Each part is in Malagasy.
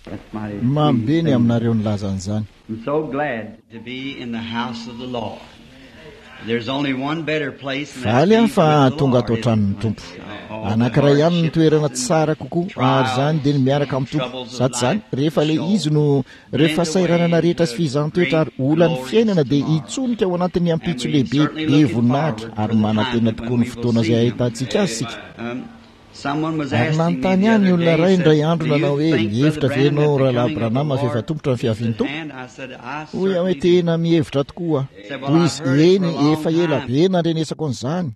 Mamy be ny aminareo nilazan'izany. I'm so glad to be in the house of the Lord. There's only one better place than Valy aho fa tonga ato an-tranon'ny tompo. Anankiray ihany ny toerana tsara kokoa ary zany dia ny miaraka amin'ny tompo. Sady zany rehefa le izy no rehefa sairanana rehetra sy fizahantetoetra ary olany fiainana dia hitsonika ao anatin'ny ampitso lehibe be voninahitra ary manantena tokoa ny fotoana izay ahitantsika azy sika. Ary nanontany ihany ny olona ray indray andro nanao hoe mihevitra venao rahalahy Branham fa efa tompotra ny fiaviany tompo. Hoy aho hoe tena mihevitra tokoa. Hoy izy eny efa ela be nandrenesako an'izany.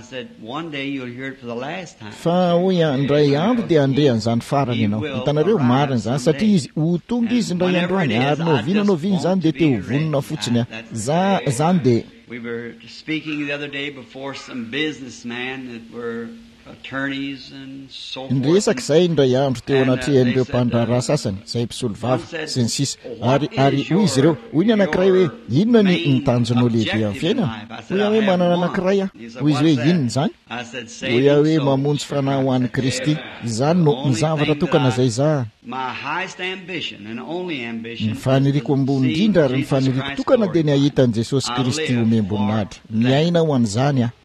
Fa hoy indray andro dia andrehan'izany farany ianao. Hitanareo marina izany satria izy ho tonga izy indray andro any ary noviana izany dia te ho vonona fotsiny zany dia. We were speaking the other day before some businessmen that were attorneys and so forth. Ndresaka izay indray andro teo anatrehan'ireo mpandrara sasany izay mpisolo vava sy ny sisa ary hoy izy ireo hoy ny anankiray hoe inona ny tanjonao lehibe amin'ny fiainana. Hoy aho hoe manana anankiray aho. Hoy izy hoe inona izany? Hoy aho hoe mamonjy fanahy ho an'i Kristy. Izany no ny zavatra tokana izay za. Ny faniriko ambony indrindra ary ny faniriko tokana dia ny ahitan'i Jesosy Kristy omem-boninahitra. Miaina ho an'izany aho.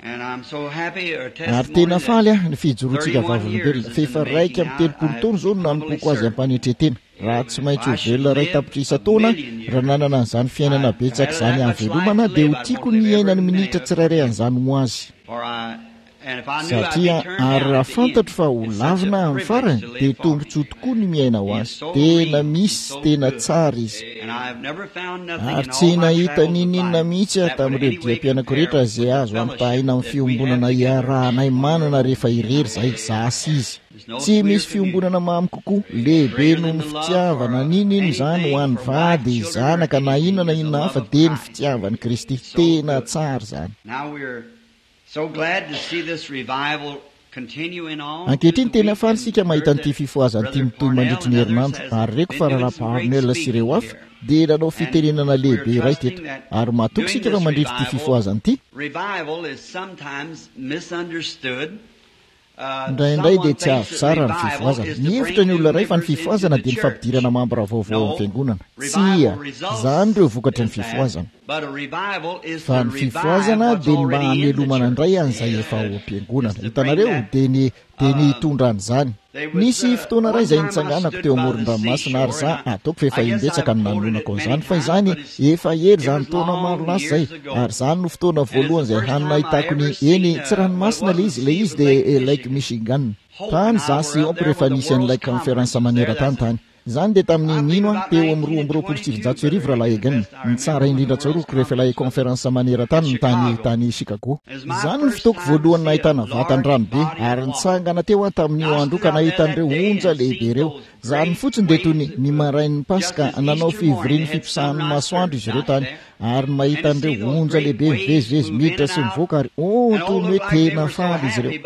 Ary tena faly aho ny fijoroantsika vavolombelona fa efa raika amin'ny 30 taona izao no nanompoako azy ampanetretena. Raha tsy maintsy ho velona ray tapitra isa-taona raha nanana an'izany fiainana betsaka izany havelomana dia ho tiako ny iainany minitra tsirairay an'izany ho azy. Satria ary raha fantatro fa ho lavina amin'ny farany dia tombontsy tokoa ny miaina ho azy. Tena misy sy tena tsara izy. Ary tsy nahita ninina mihitsy tamin'ireo diam-pianako rehetra izay azo ampitahina amin'ny fiombonana iarahanay manana rehefa irery izay zasy izy. Tsy misy fiombonana mamy kokoa lehibe noho ny fitiavana ninino izany ho an'ny vady zanaka na inona hafa dia ny fitiavan'i Kristy. Tena tsara izany. So glad to see this revival continuing on. Ankehitriny tena faly sika mahita an'ity fifoazan'ity mitohy mandritry ny herinandro ary reko fa raharaha Parnel sy ireo hafa dia nanao fitenenana lehibe iray teto ary matoky sika fa mandritry ity fifoazan'ity. Revival is sometimes misunderstood. Indraindray dia tsy avy tsara ny fifoazana. Mihevitra ny olona ray fa ny fifoazana dia ny fampidirana mambra vaovao amin'ny fiangonana. Tsia, izany ireo vokatry ny fifoazana. Fa ny fifoazana dia ny mba hamelomana indray an'izay efa ao am-piangonana. Hitanareo dia ny hitondra an'izany. Nisy fotoana ray izay nitsanganako teo amoron-dranomasina ary za ataoko fa efa imbetsaka ny nanolonako an'izany fa izany efa hery izany taona maro lasa izay ary izany no fotoana voalohany izay hanina hitako ny eny tsy ranomasina le izy dia Lake Michigan. Tany za sy ompy rehefa nisy an'ilay conférence maneran-tany. Izany dia tamin'ny mino teo amin'ny 2017 rahalahy Egan ny tsara indrindra tsaroko rehefa ilay conférence maneran-tany ny tany Chicago. Izany ny fotoako voalohany nahitana vatandranobe ary nitsangana teo tamin'io andro ka nahitan'ireo onja lehibe ireo. Izany fotsiny dia toy ny marain'ny Paska nanao fivorian'ny fipisahan'ny masoandro izy ireo tany ary mahita an'ireo onja lehibe mivezivezy miditra sy mivoaka ary toy ny hoe tena faly izy ireo.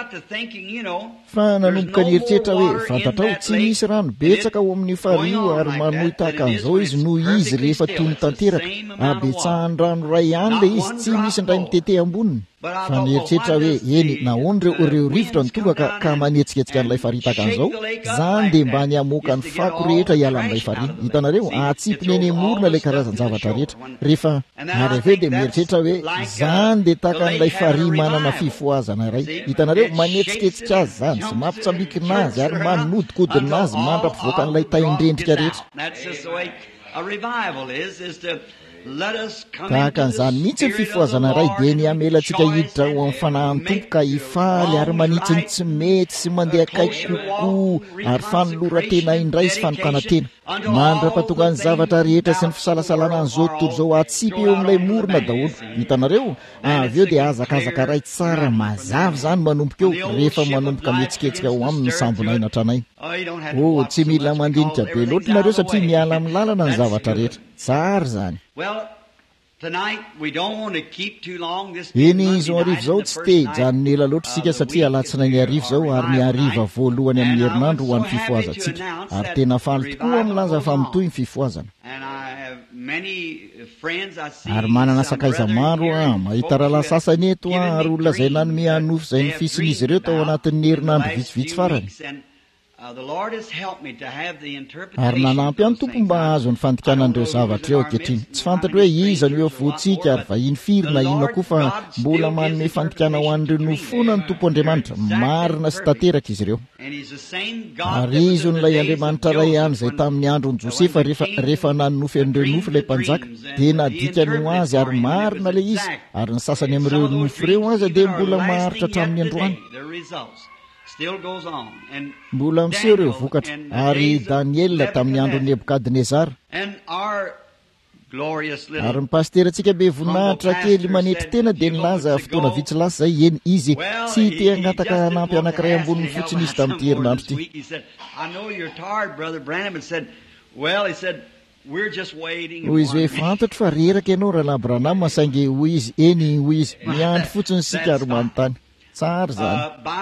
Fa nanomboka ny eritreritra hoe fantatrao tsy misy rano betsaka ao amin'ny fario ary manohy tahaka an'izao izy noho izy rehefa toy ny tanteraka abetsahany rano ray ihany le izy tsy misy indray mitete amboniny. Fa nieritreritra hoe eny nahoana ireo rivotra ny tonga ka manetsiketsika an'ilay farihy tahaka an'izao. Zany dia mba ny hamoaka ny fako rehetra hiala amin'ilay farihy. Hitanareo atsipiny eny morona ilay karazan-javatra rehetra. Rehefa ary avy eo dia mieritreritra hoe zany dia tahaka an'ilay farihy manana fifoazana iray. Hitanareo manetsiketsika azy zany sy mampitsambikina azy ary manodikodina azy mandrapivoaka an'ilay taindrendrika rehetra. Tahaka an'izany mihitsy ny fifoazana iray dia ny hamelantsika hiditra ho amin'ny fanahin'ny tompo ka hifaly ary manitsy ny tsy mety sy mandeha akaiky kokoa ary fanolora-tena indray sy fanokana tena. Mandra-pahatonga ny zavatra rehetra sy ny fisalasalana an'izao tontolo izao atsipy eo amin'ilay morona daholo. Hitanareo avy eo dia azakazaka ray tsara mazava izany manomboka eo rehefa manomboka mihetsiketsika ho amin'ny sambonaina tranay. Tsy mila mandinika be loatra nareo satria miala amin'ny lalana ny zavatra rehetra. Tsara izany. Eny izao arivo izao tsy te hijanona ela loatra isika satria alatsina ny arivo izao ary ny hariva voalohany amin'ny herinandro ho an'ny fifoazantsika ary tena faly tokoa milaza fa mitohy ny fifoazana. Ary manana sakaiza maro mahita rahalahy sasany eto ary olona izay nanome hanofo izay ny fisin'izy ireo tao anatin'ny herinandro vitsivitsy farany. ary nanampy ihany tompo mba azo ny fandikanan'ireo zavatra eo ankehitriny. Tsy fantatra hoe iza no eo voantsika ary vahiny firy na inona koa fa mbola manome fandikana ho an'ireo nofona ny tompo Andriamanitra, marina sy tanteraka izy ireo. Ary izy nolay Andriamanitra ray ihany izay tamin'ny andron'i Josefa rehefa nanonofy an'ireo nofo ilay mpanjaka dia nadikany ho azy ary marina ilay izy, ary ny sasany amin'ireo nofo ireo aza dia mbola maharitra hatramin'ny androany. Mbola miseho ireo vokatra. Ary Daniela tamin'ny andron'i Nebukadnezara. Ary ny pasterantsika be voninahitra kely manetry tena dia nilaza fotoana vitsy lasa zay, eny izy tsy te hangataka hanampy anankiray amboniny fotsiny izy tamin'ity herinandro ity. Hoy izy hoe fantatro fa reraka ianao rahalahy Branham, masaingy hoy izy eny, hoy izy miandry fotsiny sika ary manontany. Tsara zany.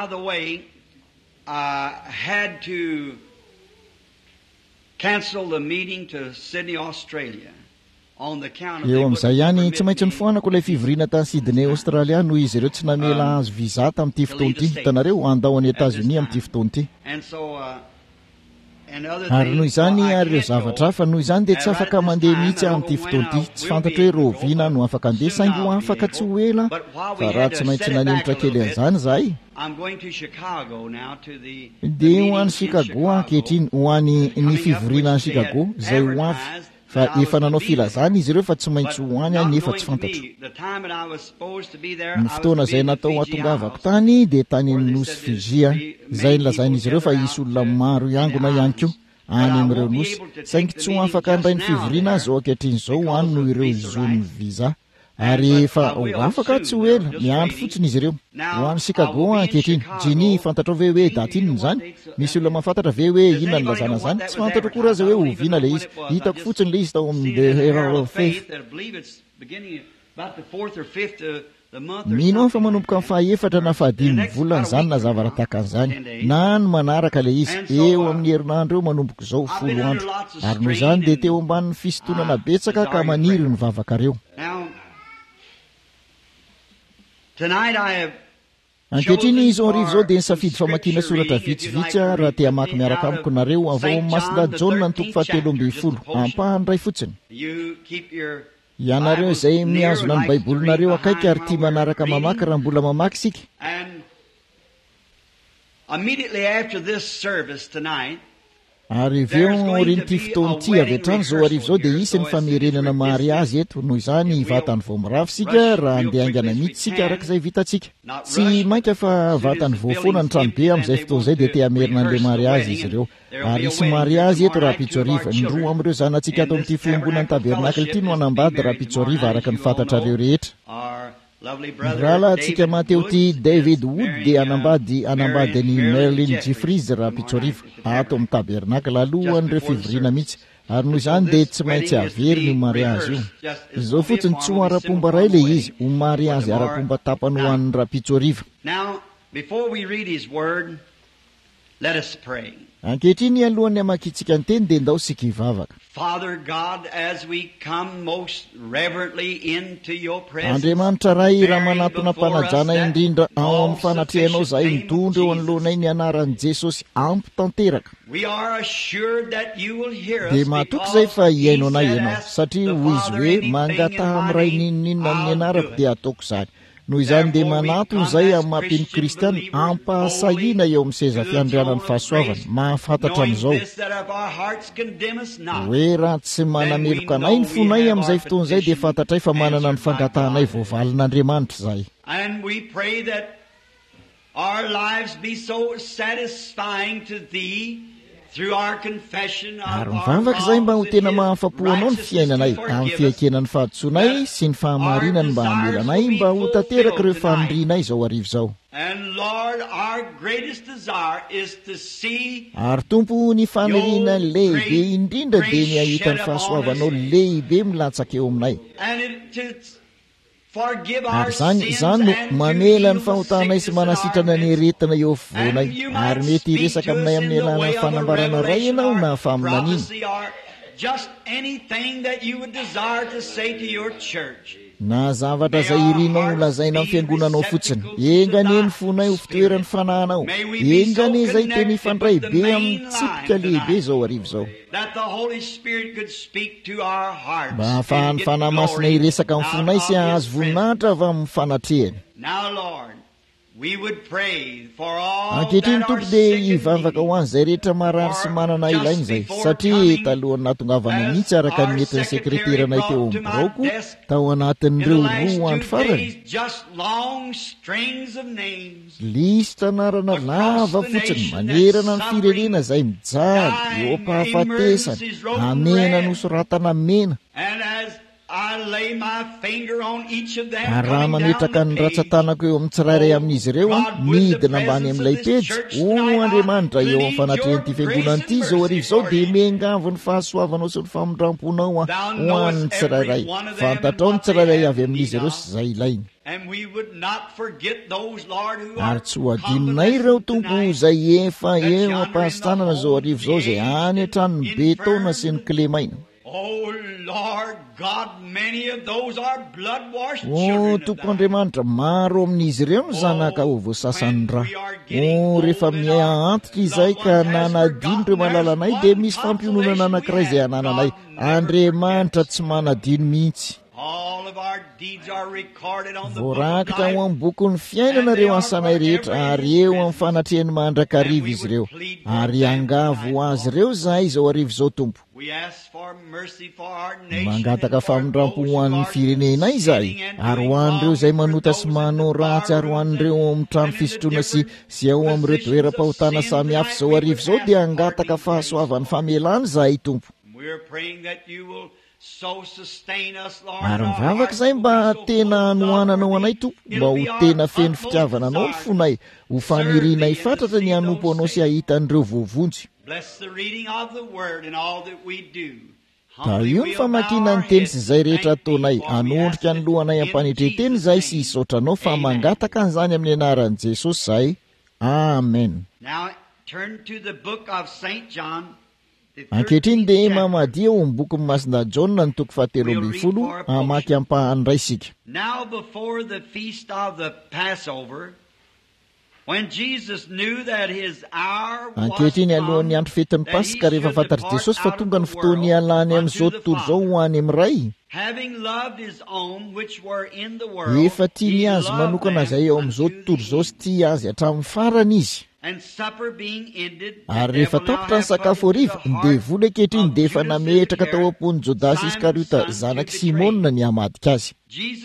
Had to cancel the meeting to Sydney, Australia. Eo amin'izay ihany tsy maintsy nifoanako ilay fivoriana tany Sydney, Australia, noho izy ireo tsy namela azo visa tamin'ity fotoana ity. Hitanareo andao any États-Unis amin'ity fotoana ity. Ary noho izany ary ireo zavatra hafa noho izany dia tsy afaka mandeha mihitsy amin'ity fotoana ity. Tsy fantatra hoe Rovina no afaka andeha, saingy ho afaka tsy ho ela, fa raha tsy maintsy nanemitra kely an'izany zahay. Dia ho any Chicago ankehitriny, ho any ny fivoriana any Chicago izay ho avy. Fa efa nanao filazana izy ireo fa tsy maintsy ho any nefa tsy fantatro. Ny fotoana izay natao hatongavako tany dia tany nosy Fijia, izay nilazain'izy ireo fa hisy olona maro iangona ihany koa any amin'ireo nosy, saingy tsy ho afaka handray ny fivoriana azy ao ankehitriny izao ho any noho ireo zony visa. Ary efa ho afaka tsy ho ela, miandry fotsiny izy ireo. Ho any Chicago ankehitriny, Jiny fantatrao ve hoe daty inona izany? Misy olona mahafantatra ve hoe inona ny lazana izany? Tsy fantatro koa raha hoe oviana ilay izy. Hitako fotsiny ilay izy tao amin'ny The Herald of Faith. Mino fa manomboka amin'ny fahaefatra na fahadimy volana izany na zavatra tahaka an'izany. Na ny manaraka ilay izy, eo amin'ny herinandro eo manomboka izao 10 andro. Ary noho izany dia teo ambanin'ny fisintonana betsaka ka maniry ny vavakareo. Ankehitriny izao arivo izao dia nisafidy famakiana soratra vitsivitsy raha te hamaky miaraka amiko nareo avy ao Masina Jaona ny toko 7:10, ampahany ray fotsiny. Ianareo izay mihazona ny baibolinareo akaiky ary tia manaraka mamaky raha mbola mamaky sika. Ary iveo orin'ity fotoan'ity avy hatrany izao arivo izao dia isy ny famerenana mariazy eto. Noho izany vatany vao mirafy sika raha andeha haingana mihitsy sika arak'izay vitantsika. Tsy mainka fa vatany vao foana ny tranobe amin'izay fotoan'izay dia te hamerina an'ilay mariazy izy ireo. Ary isy mariazy eto raha Pitsoariva. Ny roa amin'ireo zanantsika ato amin'ity fiombonan'ny tabernakely ity no hanambady raha Pitsoariva araka ny fantatrareo rehetra. Raha antsika mateo ty David Wood dia anambady ny Merlin Jeffries raha Pitsoariva ato amin'ny tabernakely alohan'ireo fivoriana mihitsy. Ary noho izany dia tsy maintsy avery ny mariazy io. Izao fotsiny tsy ho ara-pomba ray ilay izy, ho mariazy ara-pomba tapany ho an'ny raha Pitsoariva. Ankehitriny alohan'ny hamakitsika ny teny dia ndao sika hivavaka. Andriamanitra ray raha manatona mpanajana indrindra ao amin'ny fanatrehanao zahay mitondra eo anoloanay ny anaran'i Jesosy ampy tanteraka. Dia mahatoky izay fa hiaino anay ianao, satria hoy izy hoe mangataha amin'ray ninonina amin'ny anarako dia ataoko izany. Noho izany dia manatona izay amin'ny mampiny Kristiana ampahasahiana eo amin'ny seza fiandrianan'ny fahasoavana, mahafantatra amin'izao hoe raha tsy manameloka anay ny fonay amin'izay fotoan'izay dia fantatray fa manana ny fangatahanay voavalin'Andriamanitra izahay. Ary mivavaka izay mba ho tena mahafapo anao ny fiainanay amin'ny fiakenan'ny fahadosoanay sy ny fahamarinany mba hamelanay mba ho tanteraka ireo fanindrinay izao arivo izao. Ary Tompo, ny faniriana lehibe indrindra dia ny ahita ny fahasoavanao lehibe milatsaka eo aminay. Ary izany no mamela ny fahotanay sy manasitrana ny aretina eo afovoanay. Ary mety hiresaka aminay amin'ny alalany fanambarana ray ianao na faminaniny. na zavatra izay irinao lazaina amin'ny fiangonanao fotsiny, engane ny fonay ho fitoerany fanahinao, engane izay teny ifandray be amin'ny tsipika lehibe izao arivo izao, mba hahafahany fanahy masina iresaka amin'ny fonay sy ahazo voninahitra avy amin'ny fanatrehany. Ankehitriny Tompo dia hivavaka ho an'izay rehetra marary sy manana ilainy izay, satria talohany natongavana mihitsy araka ny entin'ny sekreteranay teo amin'ny biraoko tao anatin'ireo 2 andro farany. Lista narana lava fotsiny manerana ny firenena izay mijaly eo am-pahafatesany, amena nosoratana mena. Raha mametraka ny ratsan-tanako eo amin'ny tsirairay amin'izy ireo, midina ambany amin'ilay pejy, o Andriamanitra, eo amin'ny fanatrehanyity fiangonan'ity izao arivo izao dia miangavo ny fahasoavanao sy ny famondram-ponao ho an'ny tsirairay. Fantatrao ny tsirairay avy amin'izy ireo sy izay ilainy. Ary tsy ho adinonay ireo Tompo izay efa eo am-pahastanana izao arivo izao izay any an-tranony betona sy ny klemaina. O Tompo Andriamanitra, maro amin'izy ireo ny zanaka ho voasasany ra. O rehefa miantitra izay ka nanadino ireo malalanay dia misy fampiononana anankiray izay anananay. Andriamanitra tsy manadino mihitsy. Voarakitra ho amin'ny bokon'ny fiainana ireo asanay rehetra, ary eo amin'ny fanatrehany mandrakariva izy ireo, ary angavo ho azy ireo zahay izao arivo izao Tompo. Mangataka famondram-po ho an'ny firenenay izahay, ary ho an'ireo izay manota sy manao ratsy, ary ho an'ireo amin'ny trano fisotroana sy ao amin'ireo toeram-pahotana samihafa izao arivo izao dia angataka fahasoavan'ny famelany izahay Tompo. Ary mivavaka izay mba tena hanohananao anay Tompo, mba ho tena feno fitiavana anao ny fonay, ho fanirinay fatratra ny hanompo anao sy hahitan'ireo voavonjy. Da io ny famakiana ny teny sy izay rehetra ataonay, hanondrika ny lohanay ampanetreteny izay sy hisaotranao fa mangataka an'izany amin'ny anaran'i Jesosy izay. Amen. Ankehitriny dia mamadia ao amin'ny boky Masina Jaona ny toko 17 hamaky ampahany ray isika. Now before the feast of the Passover, when Jesus knew that his hour was ankehitriny alohan'ny andro fetin'ny Pasika, rehefa fantatry Jesosy fa tonga ny fotoany ialany amin'izao tontolo izao ho any amin'ny ray, efa tiany azy manokana izay eo amin'izao tontolo izao sy tia azy hatramin'ny farany izy. Ary rehefa tapitra ny sakafo hariva dia vola ankehitriny dia efa nametraka tao am-pony Jodasy Iskariota zanaky Simona ny hamadika azy.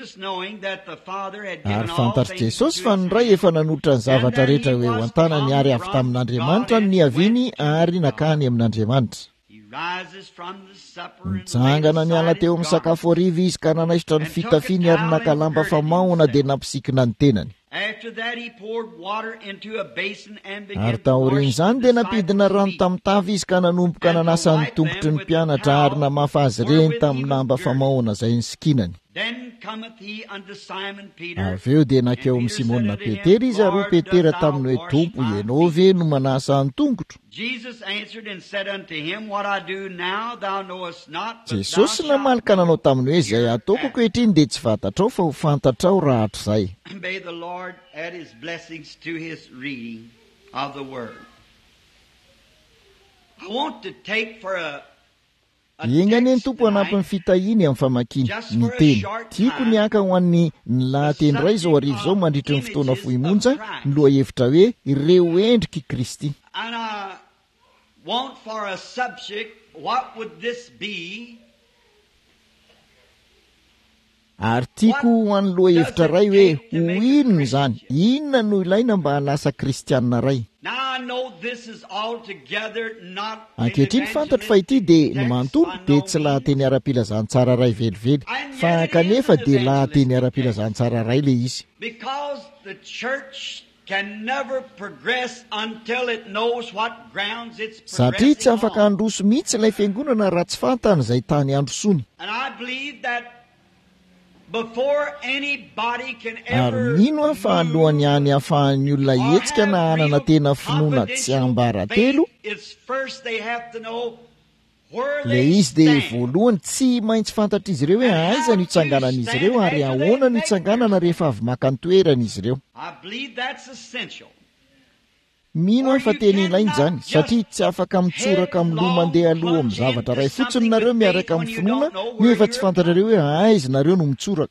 Ary fantatry Jesosy fa ny ray efa nanotra ny zavatra rehetra eo an-tanany, ary avy tamin'Andriamanitra ny niaviny ary nakany amin'Andriamanitra. Nitsangana niala teo amin'ny sakafo hariva izy ka nanaisotra ny fitafiany ary naka lamba famahona dia nampisikina ny tenany. Ary taorian'izany dia nampidina rano tamin'ny tavy izy ka nanomboka nanasa ny tongotry ny mpianatra ary namafa azy ireny tamin'ny lamba famahona izay nysikinany. Avy eo dia nakeo amin'ny Simona Petera izy, ary Petera taminy hoe, Tompo, ianao ve no manasa ny tongotro? Jesosy namalaka nanao taminy hoe, izay ataoko ankehitriny dia tsy fantatrao fa ho fantatrao raha hatr'izay. May the Lord add his blessings to his reading of the word. I want to take for a engane ny Tompo hanampin'ny fitahiny amin'ny famakiny ny teny. Tiako niaka ho an'ny lahateny ray izao arivo izao mandritra ny fotoana foimonja ny loha hevitra hoe ireo endriky Kristy. And I want for a subject, what would this be? Ary tiako ho an'ny loha hevitra ray hoe ho inona izany, inona no ilaina mba halasa kristianina ray. Ankehitriny fantatro fa ity dia ny manontolo dia tsy lahateny ara-pilazantsara ray velively, fa kanefa dia lahateny ara-pilazantsara ray le izy. Satria tsy afaka handroso mihitsy ilay fiangonana raha tsy fantany izay tany handrosony. Ary mino aho fa alohan'ny any hahafahan'ny olona hetsika na hanana tena finoana tsy ambara telo, le izy dia voalohany tsy maintsy fantatra izy ireo hoe aiza no itsanganan'izy ireo ary ahoana no itsanganana rehefa avy maka ny toerana izy ireo. Mino aho fa tena ilainy izany satria tsy afaka mitsoraka miloha mandeha aloha amin'ny zavatra iray fotsiny nareo miaraka amin'ny finoana nefa tsy fantatrareo hoe aiza nareo no mitsoraka.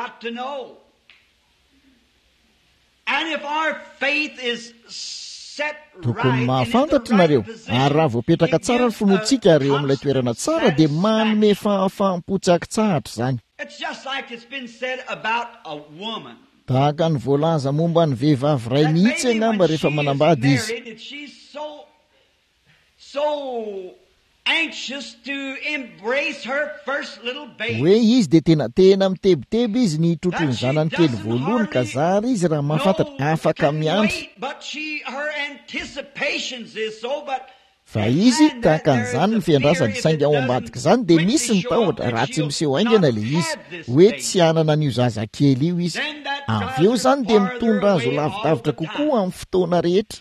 Tokony mahafantatra nareo ary raha voapetraka tsara ny finoantsika ary eo amin'ilay toerana tsara dia manome fahafaham-potsakitsahatra izany. Tahaka ny voalaza momba ny vehivavy ray mihitsy angamba rehefa manambady izy. Hoe izy dia tena mitebiteby izy ny hitrotro ny zanany kely voalohany ka zary izy raha mahafantatra afaka miandry. Fa izy tahaka an'izany ny fiandrasany saingy ao ambadika izany dia misy ny tahotra raha tsy miseho aingana le izy hoe tsy hanana an'io zaza kely io izy. Avy eo izany dia mitondra azo lavidavitra kokoa amin'ny fotoana rehetra.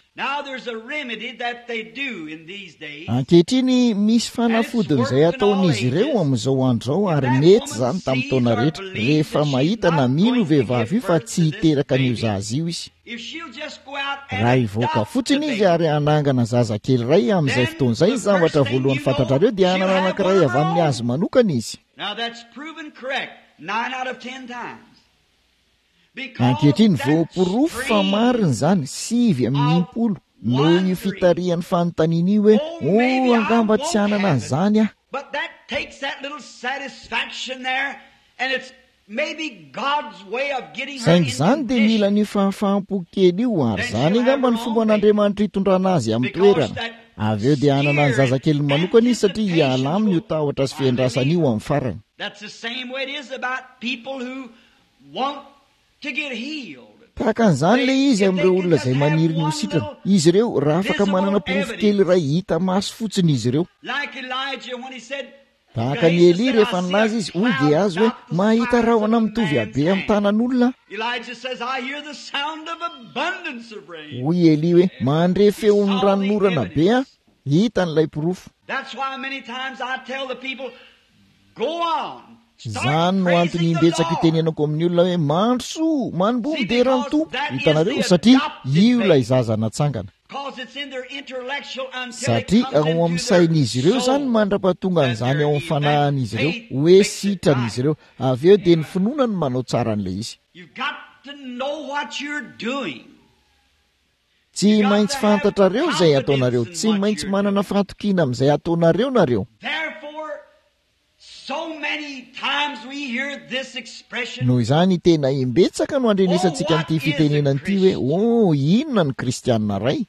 Ankehitriny misy fanafodin'izay ataon'izy ireo amin'izao andro izao ary mety izany tamin'ny taona rehetra rehefa mahita na mino vehivavy io fa tsy hiteraka an'io zaza io izy. Raha hivoaka fotsiny izy ary hanangana zaza kely ray amin'izay fotoan'izay zavatra voalohany fantatrareo dia hanana anankiray avy amin'ny azy manokana izy. Ankehitriny voapirofo fa marina izany 9 noho io fitarihan'ny fanontaniana io hoe angamba tsy hanana an'izany aho. Saingy izany dia mila ny fahafaham-po kely io ary izany angamba ny fomba n'Andriamanitra hitondrana azy amin'ny toerana. Avy eo dia hanana ny zazakely manokana izy satria hiala aminy io tahotra sy fiandrasana io amin'ny farany. Tahaka an'izany le izy amin'ireo olona izay maniry ny hositrana. Izy ireo raha afaka manana porofo kely iray hita maso fotsiny izy ireo. Tahaka ny Eli rehefa nilaza izy hoy Gehazi hoe mahita rahona mitovy habe amin'ny tanan'olona. Hoy Eli hoe mandre feon'ny ranonorana be hita n'ilay porofo. Izany no antony imbetsaka itenenako amin'ny olona hoe mandrosoa manombomy dia rano tompo. Hitanareo satria io ilay zaza natsangana. Satria ao amin'ny sain'izy ireo izany mandra-pahatonga an'izany ao amin'ny fanahin'izy ireo hoe sitran'izy ireo. Avy eo dia ny finoana no manao tsara an'ilay izy. Tsy maintsy fantatrareo izay ataonareo, tsy maintsy manana fahatokiana amin'izay ataonareo nareo. Noho izany tena imbetsaka no andrenesantsika an'ity fitenenana ity hoe inona ny kristianina ray.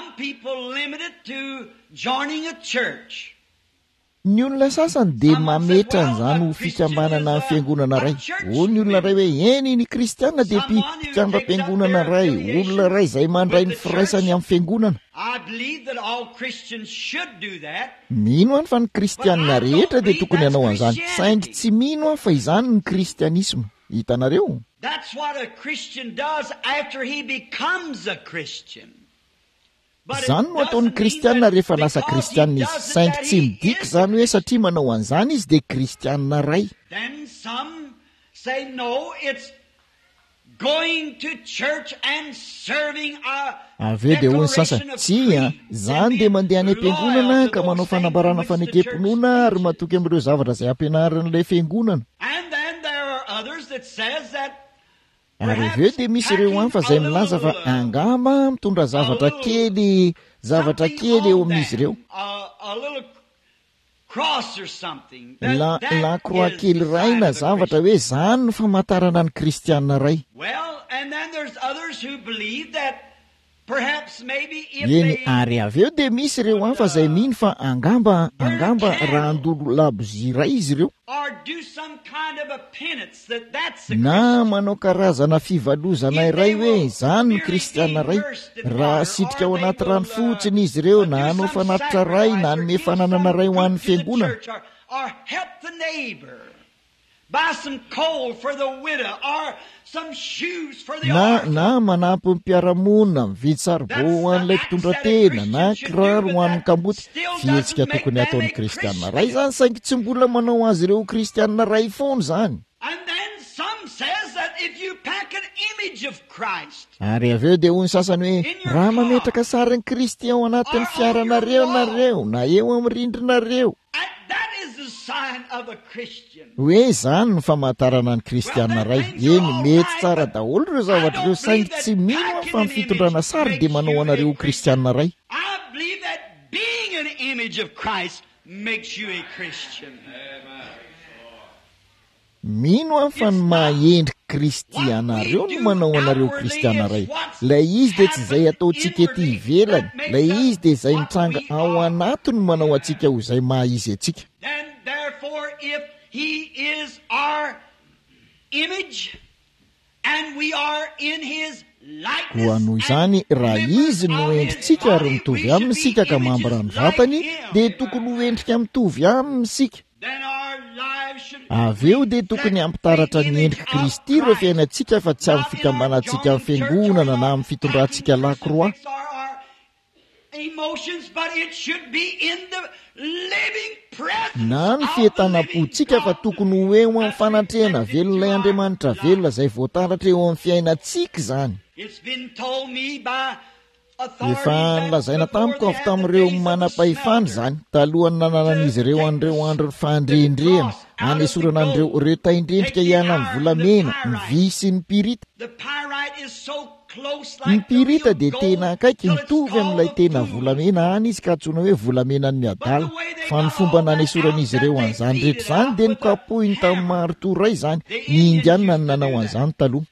Ny olona sasany dia mametra an'izany ho fikambanana amin'ny fiangonana ray. Ny olona ray hoe ny kristianina dia mpikambam-piangonana ray, olona ray izay mandray ny firaisany amin'ny fiangonana. Mino aho fa ny kristianina rehetra dia tokony hanao an'izany, saingy tsy mino aho fa izany ny kristianisma. Hitanareo? Izany no ataon'ny kristianina rehefa lasa kristianina izy, saingy tsy midika izany hoe satria manao an'izany izy dia kristianina ray. Avy eo dia hoy ny sasany izany dia mandeha any am-piangonana ka manao fanambarana fanekem-pinoana ary matoky amin'ireo zavatra izay ampianaran'ilay fiangonana. Ary avy eo dia misy ireo hafa izay milaza fa angamba mitondra zavatra kely eo amin'izy ireo. La croix kely ray na zavatra hoe izany no famantarana ny kristianina ray. Eny ary avy eo dia misy ireo hafa izay mino fa angamba raha andolo labozia ray izy ireo. Na manao karazana fivalozana iray hoe izany ny kristianina ray. Raha sitrika ao anaty rano fotsiny izy ireo na hanao fanatitra ray na hanome fananana ray ho an'ny fiangonana. na manampy ny mpiaramonina mividy saribao ho an'ilay mpitondra tena na kiraro ho an'ny kamboty fihetsika tokony ataon'ny kristianina ray zany saingy tsy mbola manao azy ireo kristianina ray foana zany. Ary avy eo dia hoy ny sasany hoe raha mametraka sarin'ny Kristy ao anatin'ny fiaranareo nareo na eo amin'ny rindrinareo, hoe zany ny famantarana ny kristianina ray. Eny mety tsara daholo ireo zavatra ireo saingy tsy mino fa ny fitondrana sary dia manao anareo kristianina ray. Mino aho fa ny mahendry kristianareo no manao anareo kristiana ray. Lay izy dia tsy izay ataontsika ety ivelany, lay izy dia izay mitranga ao anatiny manao atsika ho izay maha-izy atsika. Koa noho izany raha izy no endritsika ary mitovy aminy sika ka mambara ny vatany, dia tokony ho endrika mitovy aminy sika. Avy eo dia tokony ampitaratra ny endrika Kristy ireo fiainantsika fa tsy amin'ny fikambanantsika amin'ny fiangonana na amin'ny fitondrantsika lakroa. Na ny fientanam-pontsika fa tokony ho eo amin'ny fanatrehana velon'ilay Andriamanitra velona izay voataratra eo amin'ny fiainantsika izany. Efa nolazaina tamiko avy tamin'ireo manam-pahefana izany talohany nananan'izy ireo an'ireo andro ny fandrendrehana hanesorana an'ireo retaindrendrika ihany amin'ny volamena, ny vy sy ny pirita. Ny pirita dia tena akaiky mitovy amin'ilay tena volamena any izy ka antsoina hoe volamenan'ny adala. Fa ny fomba nanesoran'izy ireo an'izany rehetra izany dia nokapohiny tamin'ny marotoray izany. Ny Indiana no nanao an'izany taloha.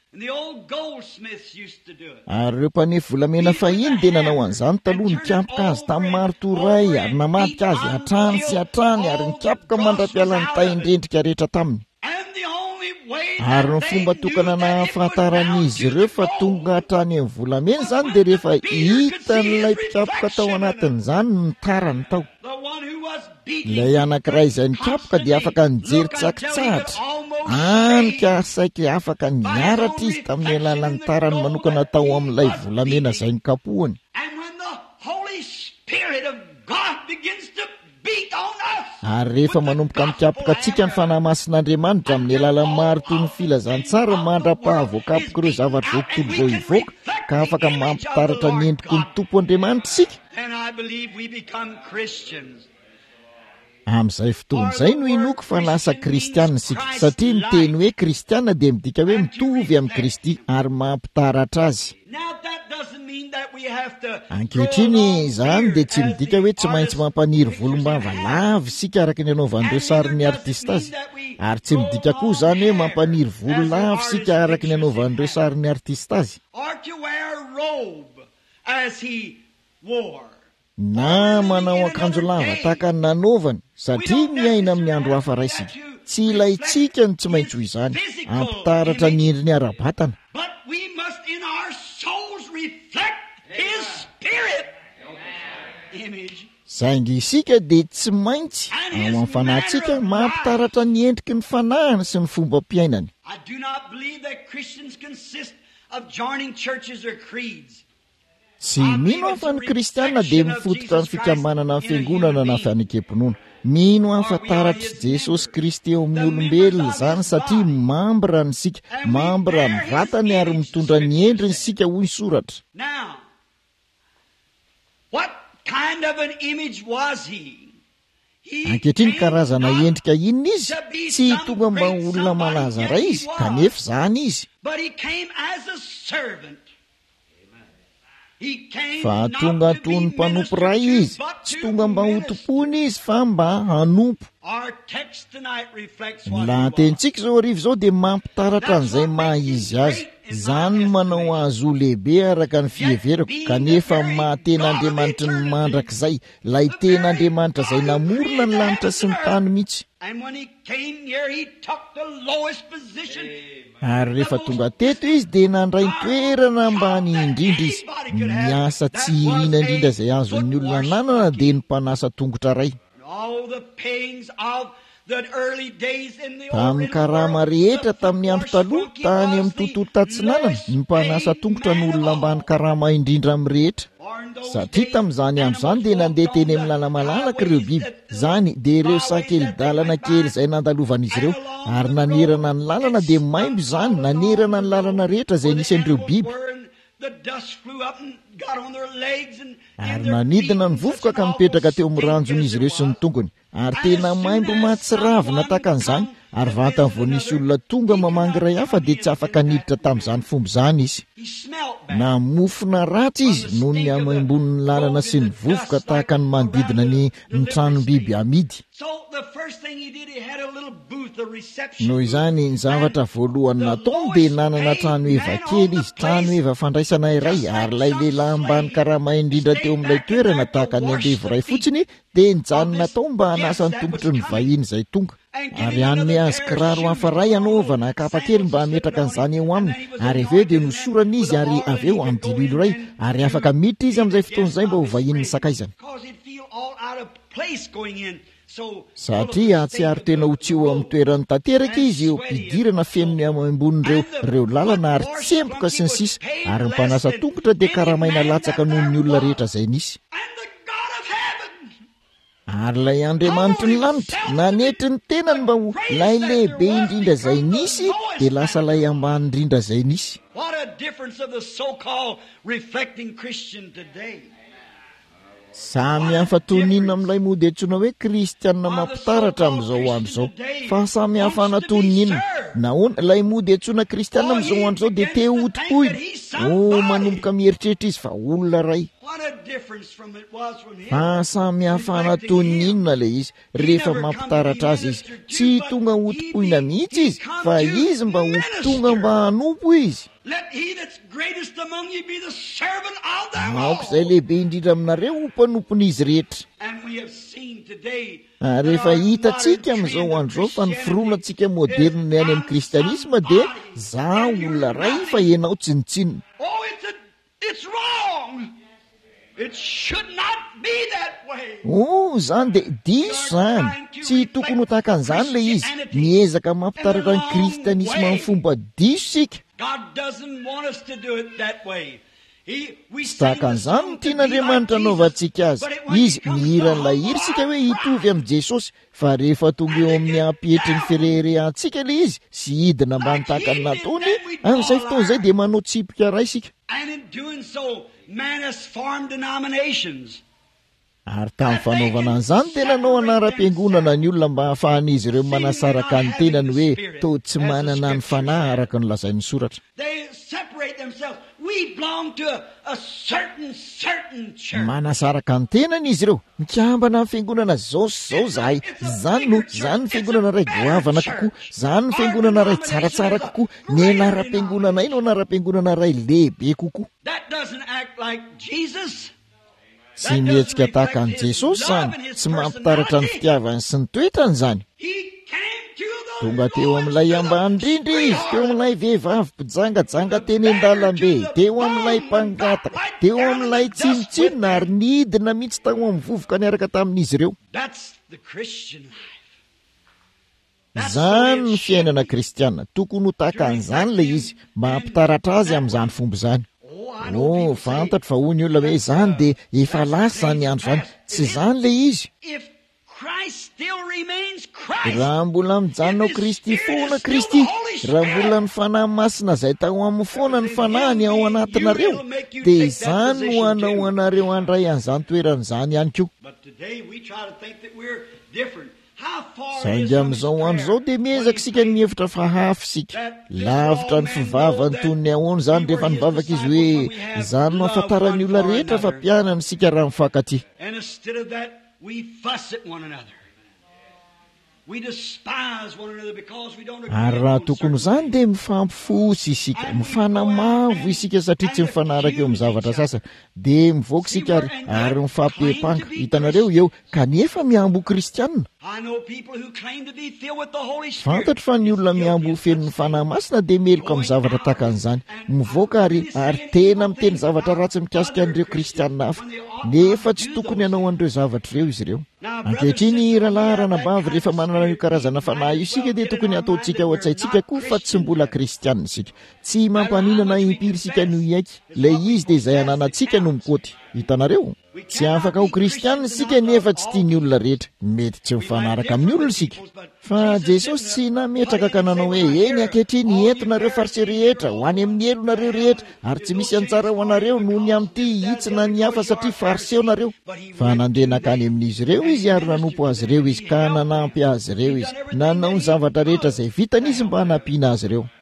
Ary ireo mpanefy volamena fahiny dia nanao an'izany taloha, nikapoka azy tamin'ny marotoray ary namadika azy hatrany sy hatrany ary nikapoka mandra-piala ny taindrendrika rehetra taminy. Ary ny fomba tokana nahafantaran'izy ireo fa tonga hatrany amin'ny volamena izany dia rehefa hitan'ilay mpikapoka tao anatin'izany ny tarany tao. Ilay anankiray izay nikapoka dia afaka nijery tsakitsahatra, anika saika afaka niaratra izy tamin'ny alalan'ny tarany manokana tao amin'ilay volamena izay nikapohany. Ary rehefa manomboka mikapoka antsika ny fanahy masin'Andriamanitra amin'ny alalan'ny maro toy ny filazantsara mandra-pahavoakapoka ireo zavatra izay tontolo vao hivoaka ka afaka mampitaratra ny endriky ny Tompo Andriamanitra isika. Amin'izay fotoana izay no inoko fa lasa kristianina isika, satria ny teny hoe kristianina dia midika hoe mitovy amin'ny Kristy ary mampitaratra azy. Ankehitriny izany dia tsy midika hoe tsy maintsy mampaniry volombava lava isika araka ny anaovan'ireo sarin'ny artista azy, ary tsy midika koa izany hoe mampaniry volo lava isika araka ny anaovan'ireo sarin'ny artista azy, na manao akanjo lava tahaka ny nanaovany, satria miaina amin'ny andro hafa ray isika. Tsy ilayntsika ny tsy maintsy ho izany, ampitaratra ny endriny ara-batana. Saingy isika dia tsy maintsy ao amin'ny fanahintsika mampitaratra ny endriky ny fanahiny sy ny fomba mpiainany. Tsy mino aho fa ny kristianina dia mifotoka amin'ny fikambanana amin'ny fiangonana na fanekem-pinoana. Mino aho fa taratry Jesosy Kristy eo amin'ny olombelona izany, satria mambra ny sika, mambra ny vatany ary mitondra ny endriny sika hoy ny soratra. Ankehitriny karazana endrika inona izy? Tsy tonga mba olona malaza ray izy, kanefa izany izy. Fa tonga toy ny mpanompo ray izy, tsy tonga mba ho tompony izy fa mba hanompo. Ny lahatentsika izao arivo izao dia mampitaratra an'izay maha-izy azy. Izany manao azy ho lehibe araka ny fiheverako, kanefa maha-ten'Andriamanitra ny mandrakizay, ilay ten'Andriamanitra izay namorona ny lanitra sy ny tany mihitsy. Ary rehefa tonga teto izy dia nandray ny toerana ambany indrindra izy. Miasa tsy irina indrindra izay azon'ny olona nanana dia ny mpanasa tongotra ray. tamin'ny karama rehetra tamin'ny andro taloha tany amin'ny tontolo tatsinanana ny mpanasa tongotra n'olona ambany karama indrindra amin'ny rehetra, satria tamin'izany andro izany dia nandeha teny amin'ny lala malalaka ireo biby zany dia ireo sakely-dalana kely izay nandalovan'izy ireo, ary nanerana ny lalana dia maimbo izany nanerana ny lalana rehetra izay nisy an'ireo biby, ary nanidina ny vovoka ka mipetraka teo amin'ny ranjon'izy ireo sy ny tongony, ary tena maimbo mahatsiravina takan'izany, ary vatany vao nisy olona tonga mamangy ray hafa dia tsy afaka niditra tamin'izany fomba izany izy. Namofona ratsy izy noho ny amaimbon'ny lalana sy ny vovoka tahaka ny manodidina ny tranom-biby amidy. Noho izany ny zavatra voalohany nataony dia nanana trano eva kely izy, trano eva fandraisana iray, ary ilay lehilahy ambany karama indrindra teo amin'ilay toerana tahaka ny andevo ray fotsiny dia nijanona tao mba hanasa ny tongotry ny vahiny izay tonga, ary anome azy kiraro hafa ray anaovana kapa kely mba hametraka an'izany eo aminy, ary aveo dia nosorana izy ary aveo amin'ny dililo ray, ary afaka miditra izy amin'izay fotoan'izay mba ho vahin'ny sakaizany, satria atsiary tena ho tsy eo amin'ny toerany tanteraka izy eo mpidirana fenony amaimbon'ireo lalana ary tsempoka sy ny sisa, ary ny mpanasa tongotra dia karamaina latsaka noho ny olona rehetra izay nisy. Ary ilay Andriamanitry ny lanitra nanetry ny tenany mba ho lay lehibe indrindra izay nisy dia lasa lay ambany indrindra izay nisy. Samy hafa toninina amin'ilay mody antsoina hoe kristianina mampitaratra amin'izao andro izao, fa samy hafa natoninina. Nahoana ilay mody antsoina kristianina amin'izao andro izao dia te hotopoina, manomboka mieritreritra izy fa olona ray. Fa samy hafa natoninina ilay izy, rehefa mampitaratra azy izy tsy tonga hotopoina mihitsy izy, fa izy mba ho tonga mba hanompo izy. Aoka izay lehibe indrindra aminareo ho mpanompon'izy rehetra. Rehefa hitantsika amin'izao andro izao fa ny fironantsika moderna ny any amin'ny kristianisma dia za olona ray fa ianao tsinitsinina. Zany dia diso zany, tsy tokony ho tahaka an'izany ilay izy, miezaka mampitaratra ny kristianisma amin'ny fomba diso sika. Tsy tahaka an'izany no tian'Andriamanitra anaovantsika azy. Izy mihira n'ilay hira sika hoe hitovy amin'ny Jesosy, fa rehefa tonga eo amin'ny hampietry ny fireherehantsika ilay izy sy hidina ambany tahaka ny nataony, amin'izay fotoan'izay dia manao tsipika ray sika. Ary tamin'ny fanaovana an'izany dia nanao anaram-piangonana ny olona mba hahafahan'izy ireo manasaraka ny tenany hoe toa tsy manana ny fanahy araka ny lazain'ny soratra. Manasaraka ny tenany izy ireo, mikambana amin'ny fiangonana zao sy zao zahay, zany ny fiangonana ray goavana kokoa, zany ny fiangonana ray tsaratsara kokoa, ny anaram-piangonana ino anaram-piangonana ray lehibe kokoa. Tsy mihetsika tahaka an'i Jesosy zany, tsy mampitaratra ny fitiavany sy ny toetrany zany. Tonga teo amin'ilay ambany indrindra izy, teo amin'ilay vehivavy mpijangajanga teny an-dalambe, teo amin'ilay mpangataka, teo amin'ilay tsinotsinona ary nidina mihitsy tao amin'ny vovoka niaraka tamin'izy ireo. Zany ny fiainana kristiana, tokony ho tahaka an'izany ilay izy, mba hampitaratra azy amin'izany fomba izany. Fantatro fa hoy ny olona hoe zany dia efa lasa zany andro zany. Tsy zany ilay izy. Raha mbola mijanona ao Kristy foana Kristy, raha mbola ny fanahy masina izay tao amin'ny foana ny fanahiny ao anatinareo, dia izany no hanao anareo handray an'izany toerana izany ihany koa. Saingy amin'izao andro izao dia miezaka isika ny mihevitra fa hafa isika, lavitra ny fivavany toy ny ahoana izany rehefa nivavaka izy hoe izany no ahafantaran'ny olona rehetra fa mpianana isika raha mifankaty. Ary raha tokony izany dia mifampifosy isika, mifanamavo isika satria tsy mifanaraka eo amin'ny zavatra sasany, dia mivoaka isika ary mifampiepanga. Hitanareo eo kanefa miambo kristianina. Fantatro fa ny olona miambo feno ny fanahy masina dia meloka amin'ny zavatra tahaka an'izany, mivoaka ary tena miteny zavatra ratsy mikasika an'ireo kristianina hafa, nefa tsy tokony hanao an'ireo zavatra ireo izy ireo. ankehitriny rahalaharana bavy rehefa manana io karazana fanahy io isika dia tokony ataontsika ao an-tsaintsika koa fa tsy mbola kristianina isika, tsy mampaninana impiry isika no iaiky, ilay izy dia izay ananantsika no mikoty. Hitanareo, tsy afaka ho kristianina isika nefa tsy tiany olona rehetra, mety tsy mifanaraka amin'ny olona isika. Fa Jesosy tsy nametraka ka nanao hoe eny ankehitriny entonareo fariseo rehetra ho any amin'ny elonareo rehetra ary tsy misy antsara ho anareo noho ny amin'ity hitsina ny hafa satria fariseo nareo. Fa nandeha nakany amin'izy ireo izy ary nanompo azy ireo izy ka nanampy azy ireo izy, nanao ny zavatra rehetra izay vitan'izy mba hanampiana azy ireo.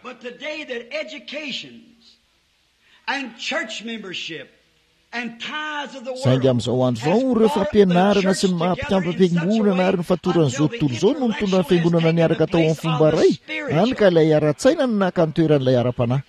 Saingy amin'izao andro izao ireo fampianarana sy ny mampikambam-piangonana ary ny fatoran'izao tontolo izao no mitondra ny fiangonana niaraka atao amin'ny fomba ray, hany ka ilay ara-tsaina no naka ny toeran'ilay ara-panahy.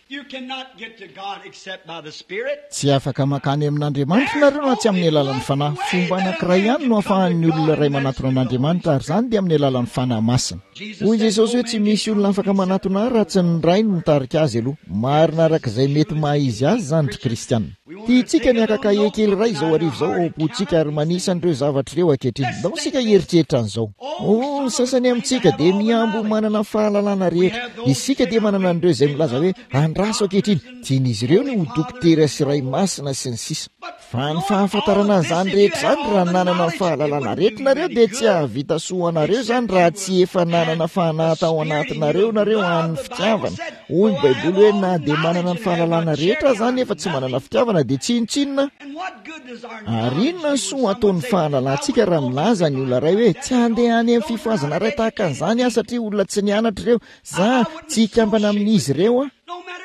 Tsy afaka makany amin'Andriamanitra nareo na tsy amin'ny alalan'ny fanahy. Fomba anankiray ihany no ahafahan'ny olona ray manatona an'Andriamanitra ary izany dia amin'ny alalan'ny fanahy masina. Hoy Jesosy hoe tsy misy olona afaka manatona raha tsy ny ray no mitarika azy aloha. Marina arak'izay mety maha-izy azy izany ry kristianina. Tiantsika ny akakahe kely ray izao arivo izao opotsika ary manisa an'ireo zavatra ireo ankehitriny. Ndao sika hieritreritra an'izao. Ny sasany amintsika dia miambo manana fahalalana rehetra. Isika dia manana an'ireo izay milaza hoe andraso ankehitriny. Tian'izy ireo ny ho dokotera sy ray masina sy ny sisa. Fa ny fahafantarana an'izany rehetra izany raha nanana ny fahalalana rehetra nareo dia tsy ahavita soa nareo izany raha tsy efa nanana fanahy ao anatinareo nareo amin'ny fitiavana. Hoy ny Baiboly hoe na dia manana ny fahalalana rehetra izany efa tsy manana fitiavana dia tsinotsinona. Ary inona ny soa ataon'ny fahalalantsika raha milaza ny olona ray hoe tsy handeha any amin'ny fifoazana ray tahaka an'izany aho satria olona tsy nianatra ireo, za tsy hikambana amin'izy ireo a.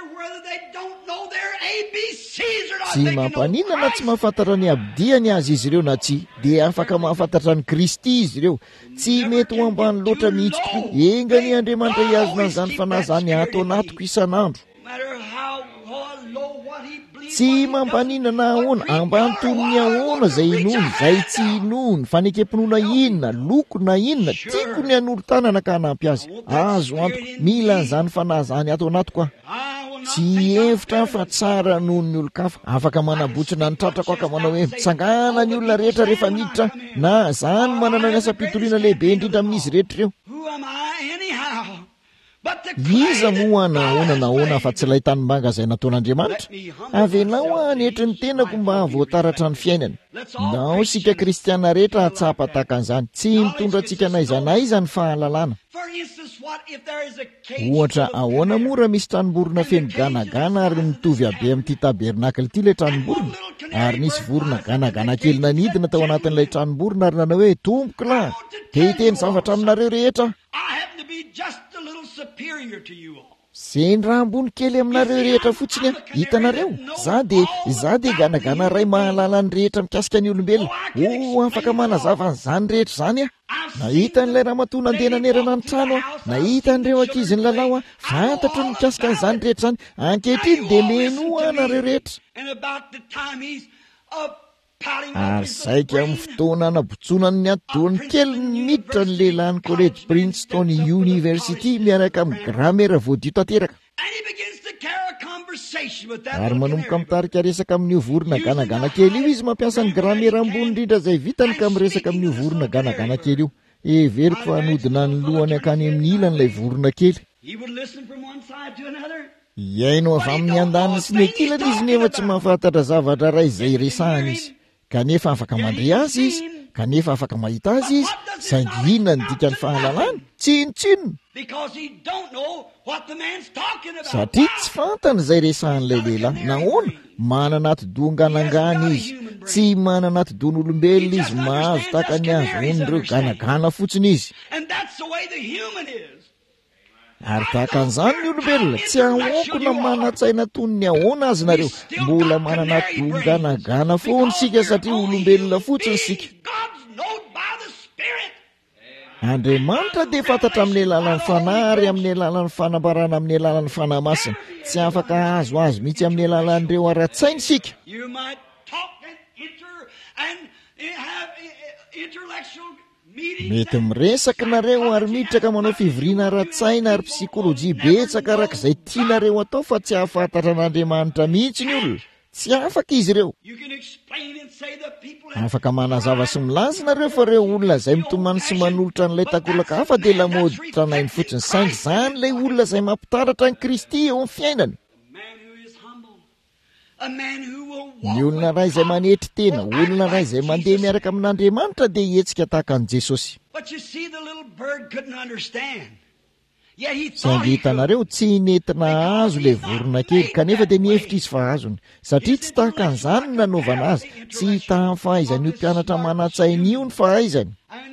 Tsy mampaninana tsy mahafantatra ny abdiany azy izy ireo na tsy, dia afaka mahafantatra ny Kristy izy ireo. Tsy mety ho ambany loatra mihitsy tokoa. Enga ny Andriamanitra hiazona an'izany fanahy izany ato anatiko isan'andro. Tsy mampaninana ahoana, ambany tolony ahoana izay inono, izay tsy inono, fanekempinoana inona, loko na inona, tiako ny anolo-tanana ka hanampy azy. Azo antoko, mila an'izany fanahy izany ato anatiko aho. Tsy hevitra fa tsara noho ny olon-kafa. Afaka manabotsina ny tratrako aka manao hoe mitsangana ny olona rehetra rehefa miditra, na izany manana ny asa-pitolina lehibe indrindra amin'izy rehetra ireo. Iza moa nahoana fa tsy ilay tanimbanga izay nataon'Andriamanitra? Avelao anetry ny tenako mba havoataratra ny fiainany. Nao sika kristiana rehetra hatsapa tahaka an'izany, tsy mitondra antsika n'aiza n'aiza ny fahalalana. Ohatra ahoana moa raha misy tranomborona feno ganagana ary mitovy habe amin'ity tabernakely ity ilay tranomborona, ary nisy vorona ganagana kely nanidina tao anatin'ilay tranomborona ary nanao hoe tompoko lahy, dia hiteny zavatra aminareo rehetra. Zay ny raha ambony kely aminareo rehetra fotsiny a, hitanareo, za dia ganagana ray mahalala ny rehetra mikasika ny olombelona. Afaka manazava an'izany rehetra izany a. Nahita n'ilay ramatoa nandeha nanerana ny trano a, nahita n'ireo ankizy ny lalao a, fantatro ny mikasika an'izany rehetra izany. Ankehitriny dia meno anareo rehetra. Ary saika amin'ny fotoana nabotsonany ny atodolany kely miditra ny lehilahy ny college Princeton University miaraka amin'ny gramera voadio tanteraka. Ary manomboka mitarika resaka amin'io vorona ganagana kely io izy mampiasa ny gramera ambony indrindra izay vitany ka miresaka amin'io vorona ganagana kely io. Everiko fa hanodina ny lohany akany amin'ny ilan'ilay vorona kely. Iaino avy amin'ny andaniny sy ny ankilany izy nefa tsy mahafantatra zavatra ray izay resahany izy. Kanefa afaka mandre azy izy, kanefa afaka mahita azy izy, saingy inona ny dikany fahalalana? Tsinotsinona. Satria tsy fantany izay resahan'ilay lehilahy. Nahoana? Manana ati-dohan-ganangana izy, tsy manana ati-dohan'olombelona izy, mahazo tahaka ny azo on'ireo ganagana fotsiny izy. Ary tahaka an'izany ny olombelona, tsy ahoako na mana-tsaina toy ny ahoana azy nareo. Mbola manana ati-dohan-ganagana foana sika satria olombelona fotsiny sika. Andriamanitra dia fantatra amin'ny alalan'ny fanahy ary amin'ny alalan'ny fanambarana amin'ny alalan'ny fanahy masina. Tsy afaka azo azy mihitsy amin'ny alalan'ireo ara-tsainy sika. Mety miresaka nareo ary miditra manao fivoriana ara-tsaina ary psikolojia betsaka arak'izay tianareo atao fa tsy ahafantatra an'Andriamanitra mihitsy ny olona. tsy afaka izy ireo. Afaka manazava sy milaza nareo fa reo olona izay mitomany sy manolotra n'ilay takolaka hafa dia lamody tranainy fotsiny, saingy izany ilay olona izay mampitaratra ny Kristy eo amin'ny fiainany. Ny olona iray izay manetry tena, olona iray izay mandeha miaraka amin'Andriamanitra dia hetsika tahaka an'i Jesosy. Saingy hitanareo tsy nentina azo ilay vorona kely, kanefa dia mihevitra izy fa azony, satria tsy tahaka an'izany ny nanaovana azy, tsy hita amin'ny fahaizany io mpianatra manatsainy io ny fahaizany.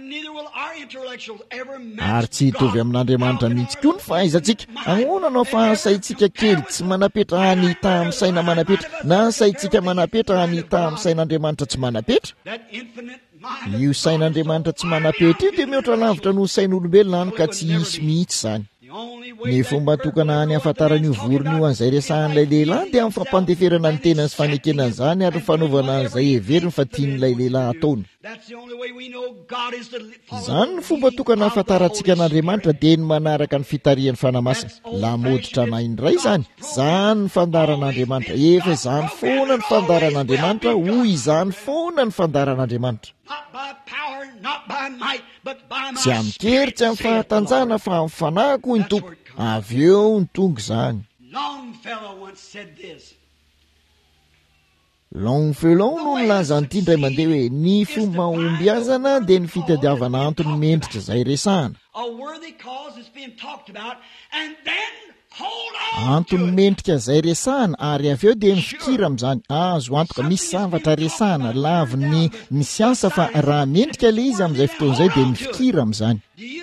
Ary tsy hitovy amin'Andriamanitra mihitsy koa ny fahaizantsika. Ahoana no fahasaintsika kely tsy manapetra hanita amin'ny saina manapetra, na saintsika manapetra hanita amin'ny sain'Andriamanitra tsy manapetra? Io sain'Andriamanitra tsy manapetra io dia mihoatra lavitra noho sain'olombelona any ka tsy hisy mihitsy izany. Ny fomba tokana any hafantarana io vorona io an'izay resahan'ilay lehilahy dia amin'ny fampandeferana ny tenany sy fanekenana izany ary ny fanaovana an'izay heveriny fa tian'ilay lehilahy ataony. Izany ny fomba tokana hafantarantsika an'Andriamanitra dia ny manaraka ny fitarian'ny fanamasina. Lamoditra nainy iray izany, izany ny fandaran'Andriamanitra. Efa izany foana ny fandaran'Andriamanitra, hoy izany foana ny fandaran'Andriamanitra. Tsy amin'ny kery, tsy amin'ny fahatanjana fa amin'ny fanahy koa ny tompo. Avy eo ny tonga izany. Longfellow no nilaza an'ity indray mandeha hoe ny fomba ombiazana dia ny fitadiavana antony mendrika izay resahana. Antony mendrika izay resahana ary avy eo dia mifikira amin'izany. Azo antoka misy zavatra resahana laviny ny siansa fa raha mendrika ilay izy amin'izay fotoana izay dia mifikira amin'izany.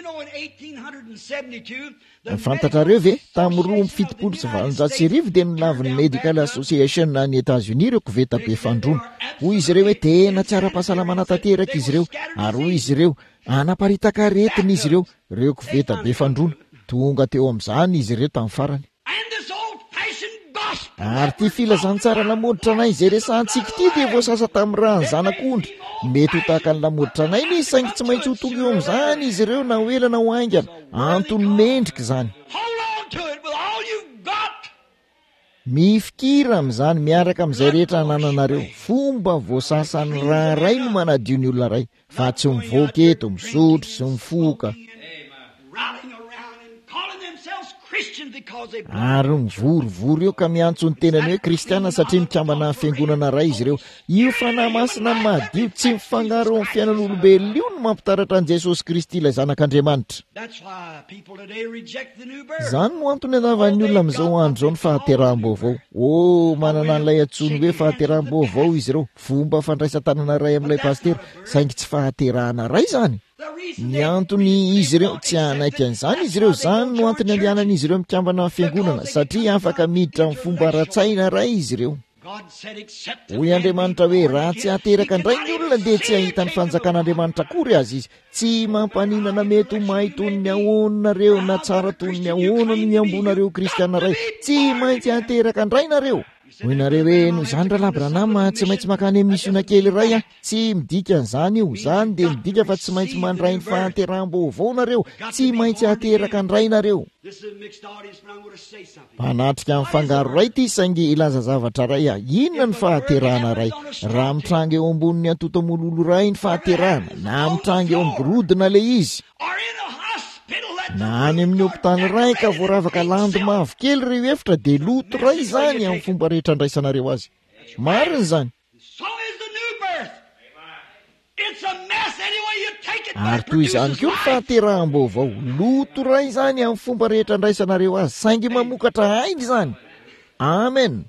Fantatrareo ve tamin'ny 1770 dia nilavin'ny Medical Association any États-Unis ireo koveta be fandroana. Hoy izy ireo hoe tena tsara pahasalamana tanteraka izy ireo, ary hoy izy ireo anaparitaka aretina izy ireo, reo koveta be fandroana. Tonga teo amin'izany izy ireo tamin'ny farany. Ary ty filazantsara lamoditra anay izay resahantsika ity dia voasasa tamin'ny rany zanak'ondry. Mety ho tahaka ny lamoditra anay ny saingy tsy maintsy ho tonga eo amin'izany izy ireo na ho ela na ho aingana. Antony mendrika izany. Mifikira amin'izany miaraka amin'izay rehetra anananareo. Fomba voasasan'ny raharay no manadio ny olona ray, fa tsy mivoaka eto misotro sy mifoka. Ary mivorivory eo ka miantso ny tenany hoe kristiana satria mikambana fiangonana ray izy ireo. Io fanahy masina madio tsy mifangaro amin'ny fiainan'olombelona io no mampitaratra an'i Jesosy Kristy ilay zanak'Andriamanitra. Izany no antony anaovan'ny olona amin'izao andro izao ny fahateraham-baovao. Manana an'ilay antsony hoe fahateraham-baovao izy ireo, fomba fandraisan-tanana ray amin'ilay pastera, saingy tsy fahaterahana ray izany. Ny antony izy ireo tsy hanaiky an'izany izy ireo, izany no antony andehanan'izy ireo mikambana fiangonana, satria afaka miditra amin'ny fomba ratsaina ray izy ireo. Hoy Andriamanitra hoe raha tsy hateraka indray ny olona dia tsy hahita ny fanjakan'Andriamanitra akory azy izy. Tsy mampaninana mety ho mahay tony ny ahoanareo na tsara tony ny ahoana no miambonareo kristiana ray. Tsy maintsy hateraka indray nareo. Hoy nareo hoe no izany raha Abranama tsy maintsy makany amin'ny misiona kely iray a. Tsy midika an'izany io, izany dia midika fa tsy maintsy mandray ny fahateraham-baovao nareo, tsy maintsy hateraka indray nareo. Manatrika amin'ny fangaro ray ity saingy ilaza zavatra ray a. Inona ny fahaterahana ray? Raha mitranga eo ambonin'ny atotamololo ray ny fahaterahana, na mitranga eo amin'ny gorodona ilay izy, na any amin'ny hopitaly ray ka voaravaka landy mavokely ireo efitra dia loto ray izany amin'ny fomba rehetra andraisanareo azy. Marina izany. Ary toy izany koa ny fahateraham-baovao, loto ray izany amin'ny fomba rehetra andraisanareo azy, saingy mamokatra aina izany. Amen.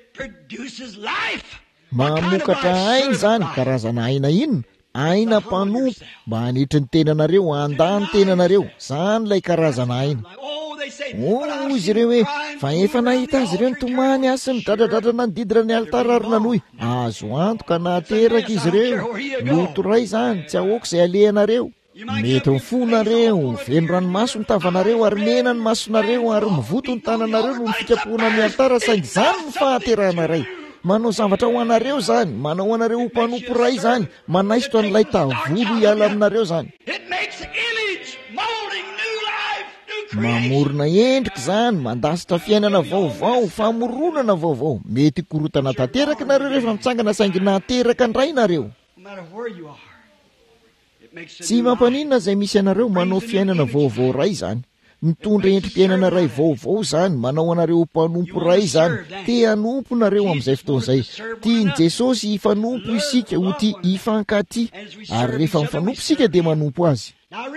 Mamokatra aina izany, karazana aina inona? Aina mpanompo mba hanitry ny tenanareo, handany tenanareo, izany ilay karazana aina. Izy ireo hoe fa efa nahita azy ireo nitomany asy ny dradradradrana nididira ny alitara ary nanohy. Azo antoka nateraka izy ireo. Loto ray izany, tsy ahoaka izay alehanareo. Mety mifonareo, veno ranomaso ny tavanareo ary mena ny masonareo ary mivoto ny tananareo no ny fikapohana amin'ny alitara, saingy izany ny fahaterahana ray. Manao zavatra ho anareo izany, manao anareo ho mpanompo ray izany, manaisotra n'ilay tavolo hiala aminareo izany. mamorona endrika izany, mandasitra fiainana vaovao, famoronana vaovao. Mety korotana tanteraka nareo rehefa mitsangana saingy nateraka indray nareo. Tsy mampaninona izay misy anareo manao fiainana vaovao ray izany. Mitondra endrim-piainana ray vaovao izany, manao anareo mpanompo ray izany. Te hanompo nareo amin'izay fotoan'izay. Tiany Jesosy hifanompo isika ho tia hifankaty, ary rehefa mifanompo isika dia manompo azy.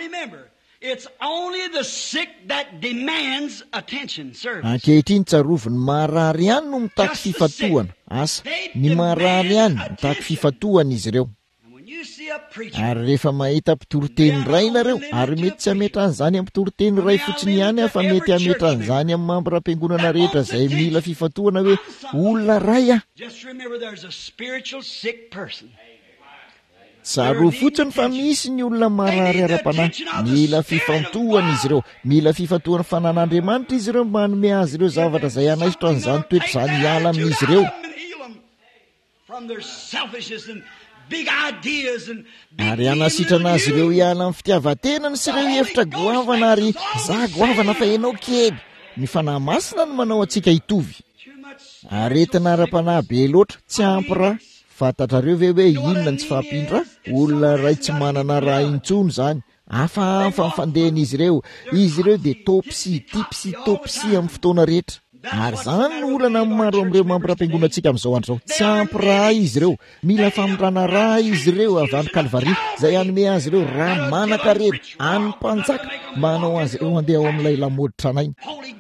Ankehitriny tsarovy, ny marary ihany no mitaky fifatohana asa. Ny marary ihany mitaky fifatohana izy ireo. Ary rehefa mahita mpitoroteny ray nareo, ary mety tsy hametra an'izany amin'ny mpitoroteny ray fotsiny ihany, fa mety hametra an'izany amin'ny mampiram-piangonana rehetra izay mila fifatohana hoe olona ray ah. Tsaro fotsiny fa misy ny olona marary ara-panahy. Mila fifantohana izy ireo, mila fifatohana fanan'Andriamanitra izy ireo mba hanome azy ireo zavatra izay anaisitra an'izany toetra izany hiala amin'izy ireo. Ary anasitrana azy ireo hiala amin'ny fitiavan-tenany sy ireo hevitra goavana, ary za goavana fa ianao kely. Ny fanahy masina no manao antsika hitovy. Aretina ara-panahy be loatra, tsy ampy raha. Fantatrareo ve hoe inona tsy fahampindra? Olona ray tsy manana raha intsony izany. Hafahafa mifandehan'izy ireo. Izy ireo dia topsy amin'ny fotoana rehetra. Ary izany no olana maro amin'ireo mampiram-piangonana antsika amin'izao andro izao. Tsy ampy raha izy ireo. Mila famondrana raha izy ireo avy any Kalvaria, izay hanome azy ireo raha manan-karena, any mpanjaka, manao azy ireo handeha ao amin'ilay lamoditra anainy.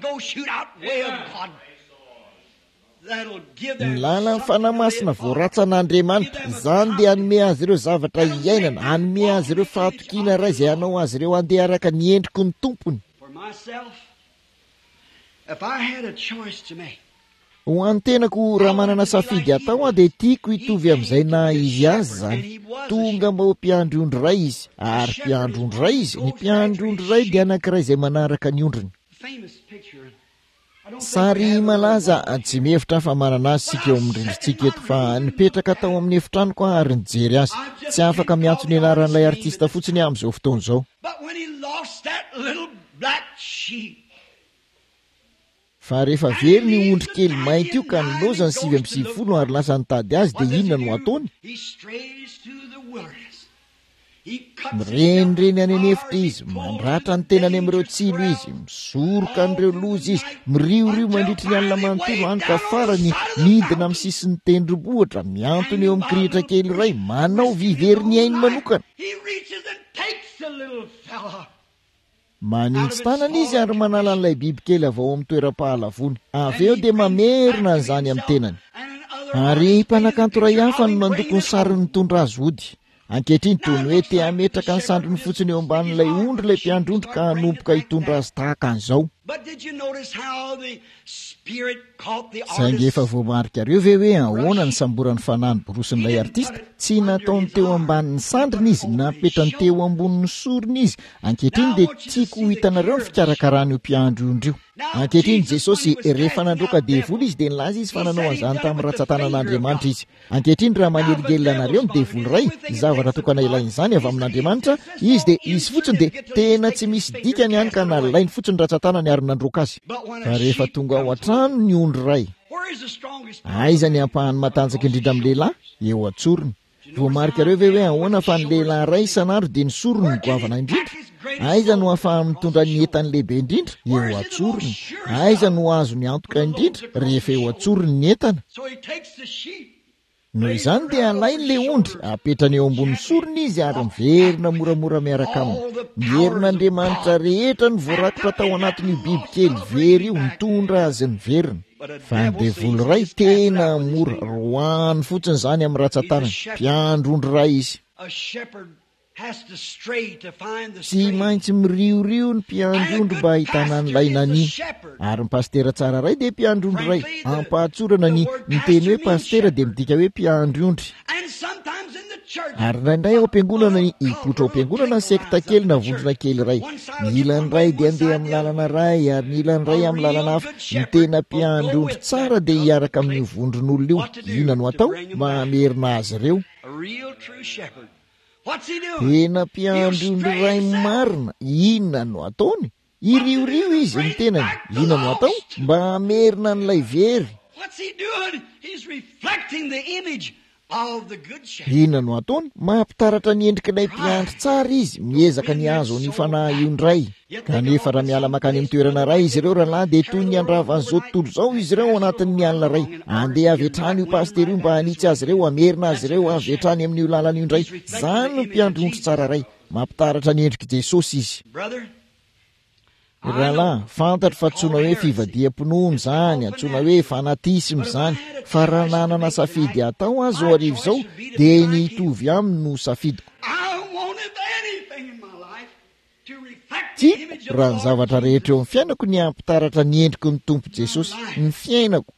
Ny lala ny fanahy masina voaratsan'Andriamanitra, izany dia hanome azy ireo zavatra iainana, hanome azy ireo fahatokiana ray izay hanao azy ireo handeha araka ny endriky ny tompony. Ho an'ny tenako raha manana safidy atao aho dia tiako hitovy amin'izay na izy azy izany. Tonga mba ho mpiandry ondry ray izy, ary mpiandry ondry ray izy. Ny mpiandry ondry ray dia anankiray izay manaraka ny ondriny. Sary malaza, tsy mihevitra fa manana azy sika eo amin'ny rindrintsika eto, fa nipetraka tao amin'ny efitranoko ary nijery azy. Tsy afaka miantso ny anaran'ilay artista fotsiny amin'izao fotoana izao. Fa rehefa very ny ondry kely mainty io ka nilozany 7:90 ary lasa nitady azy, dia inona no ataony? Mirenireny any anefitra izy, mandratra ny tenany amin'ireo tsilo izy, misoroka an'ireo loza izy, miriorio mandritry ny alina manontolo any ka farany midina amin'ny sisin'ny tendrombohitra, miantony eo amin'ny kirihitra kely iray, manao vivery ny ainy manokana. Manintsy tanana izy ary manala an'ilay biby kely avy ao amin'ny toeram-pahalavony. Avy eo dia mamerina an'izany amin'ny tenany. Ary mpanakanto ray hafa no nandoko ny sariny mitondra azy ody. Ankehitriny toy ny hoe te hametraka ny sandriny fotsiny eo ambanin'ilay ondry ilay mpiandry ondry ka hanomboka hitondra azy tahaka an'izao. Saingy efa voamarika reo ve hoe ahoana ny samborany fanahy borosin'ilay artista? Tsy nataony teo ambanin'ny sandriny izy, napetrany teo ambonin'ny soriny izy. Ankehitriny dia tiako hitanareo ny fikarakarana io mpiandry ondry io. Ankehitriny Jesosy rehefa nandroaka devoly izy dia nilaza izy fa nanao an'izany tamin'ny ratsan-tanan'Andriamanitra izy. Ankehitriny raha manelingelina anareo ny devoly ray, zavatra tokana ilain'izany avy amin'Andriamanitra, izy dia izy fotsiny dia tena tsy misy dikany ihany ka nalainy fotsiny ratsan-tanany ary nandroaka azy. Fa rehefa tonga ao an-trano ny ondry ray, aiza ny ampahany matanjaka indrindra amin'ny lehilahy? Eo an-tsorony. Voamarika reo ve hoe ahoana fa ny lehilahy ray isan'andro dia ny sorony ny goavana indrindra? Aiza no ahafahany mitondra ny entany lehibe indrindra? Eo an-tsorony. Aiza no azo ny antoka indrindra? Rehefa eo an-tsorony ny entana. Noho izany dia alainy le ondry, apetrany eo ambonin'ny sorony izy ary miverina moramora miaraka aminy. Ny herin'Andriamanitra rehetra no voarakotra tao anatin'io biby kely very io, mitondra azy ny verina. Fa ny devoly ray tena mora, roany fotsiny izany amin'ny ratsan-tanany, mpiandry ondry ray izy. Tsy maintsy miriorio ny mpiandry ondry mba ahitana an'ilay nani. Ary ny pastera tsara ray dia mpiandry ondry ray. Ampatsorana ny teny hoe pastera dia midika hoe mpiandry ondry. Ary indraindray ao am-piangonana hipoitra ao am-piangonana ny sekta kely na vondrona kely ray. Ny ilany ray dia andeha amin'ny lalana ray ary ny ilany ray amin'ny lalana hafa. Ny tena mpiandry ondry tsara dia hiaraka amin'ny vondron'olona io. Inona no atao? Mamerina azy ireo. Tena mpiandry ondry ray marina, inona no ataony? iriorio izy ny tenany. Ina no atao? Mba hamerina n'ilay very. Ina no ataony? Mampitaratra ny endrik'ilay mpiandry tsara izy, miezaka ny azo ny fanahy io ndray. Kanefa raha miala makany amin'ny toerana ray izy ireo rahalahy, dia toy ny andravan'izao tontolo izao izy ireo anatin'ny alina ray. Andeha avy hatrany io pastery io mba hanitsy azy ireo, hamerina azy ireo avy hatrany amin'io lalana io ndray. Zany no mpiandry ondry tsara ray, mampitaratra ny endriky Jesosy izy. Rahalahy, fantatro fa antsoina hoe fivadiam-pinono zany, antsoina hoe fanatisima zany, fa raha nanana safidy atao azy ao arivo izao, dia ny hitovy aminy no safidiko. Tiako raha ny zavatra rehetra eo amin'ny fiainako ny hampitaratra ny endriko ny Tompo Jesosy, ny fiainako.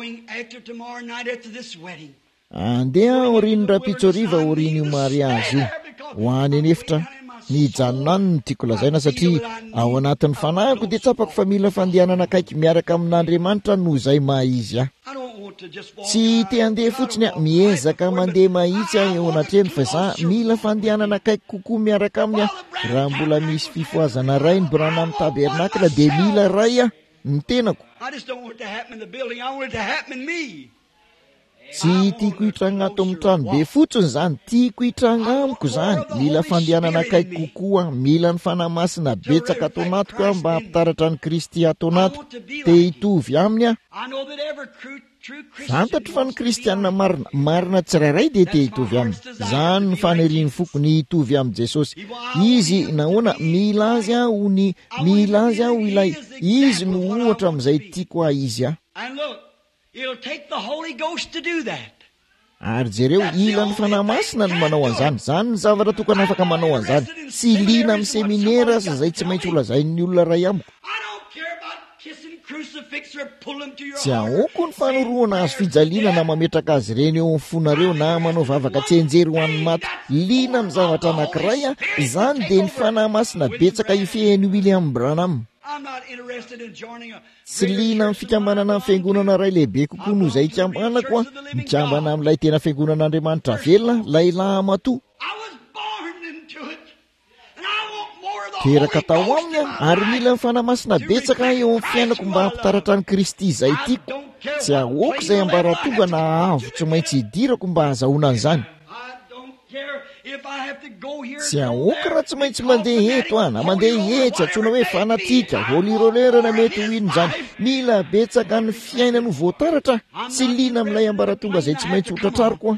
Andeha aoriany rapitsoriva aoriany io mariazy io, ho any anefitra. Ny janonany no tiako lazaina satria ao anatin'ny fanahiko dia tsapako fa mila fandehanana akaiky miaraka amin'Andriamanitra noho izay mahizy aho. Tsy te handeha fotsiny aho, miezaka mandeha mahitsy aho eo anatreny, fa za mila fandehanana akaiky kokoa miaraka aminy aho. Raha mbola misy fifoazana ray ny Branham Tabernakla dia mila ray aho ny tenako. Tsy tiako hitranga ato amin'ny trano be fotsiny zany, tiako hitranga amiko zany. Mila fandehanana akaiky kokoa, mila ny fanahy masina betsaka ato anatiko mba hampitaratra ny Kristy ato anatiko, te hitovy aminy aho. Fantatro fa ny kristianina marina tsirairay dia te hitovy aminy. Zany ny faniriany foko, ny hitovy amin'ny Jesosy. Izy nahoana milazy aho ilay izy no ohatra amin'izay tiako aho izy aho. Ary jereo, ilan'ny fanahy masina no manao an'izany. Zany ny zavatra tokony afaka manao an'izany. Tsy liana amin'ny seminera aza izay tsy maintsy olazain'ny olona ray amiko. Tsy ahoko ny fanoroana azo fijaliana na mametraka azy ireny eo amin'ny fonareo na manao vavaka tsy enjery ho an'ny maty. Liana amin'ny zavatra anankiray aho, izany dia ny fanahy masina betsaka ifehan'ny William Branham. Tsy liana amin'ny fikambanana amin'ny fiangonana ray lehibe kokoa noho izay hikambanako aho, mikambana amin'ilay tena fiangonan'Andriamanitra velona, lay lamatoa. Teraka tao aminy aho, ary mila ny fanahy masina betsaka eo amin'ny fiainako mba hampitaratra ny Kristy izay tiako. Tsy ahoko izay ambaratonga na avo tsy maintsy hidirako mba hahazahoana an'izany. Tsy ahoko raha tsy maintsy mandeha eto na mandeha etsy, antsoina hoe fanatika, holirolerana mety ho ino zany. Mila betsaka ny fiainano voataratra, tsy liana amin'ilay ambaratonga izay tsy maintsy ho tratrariko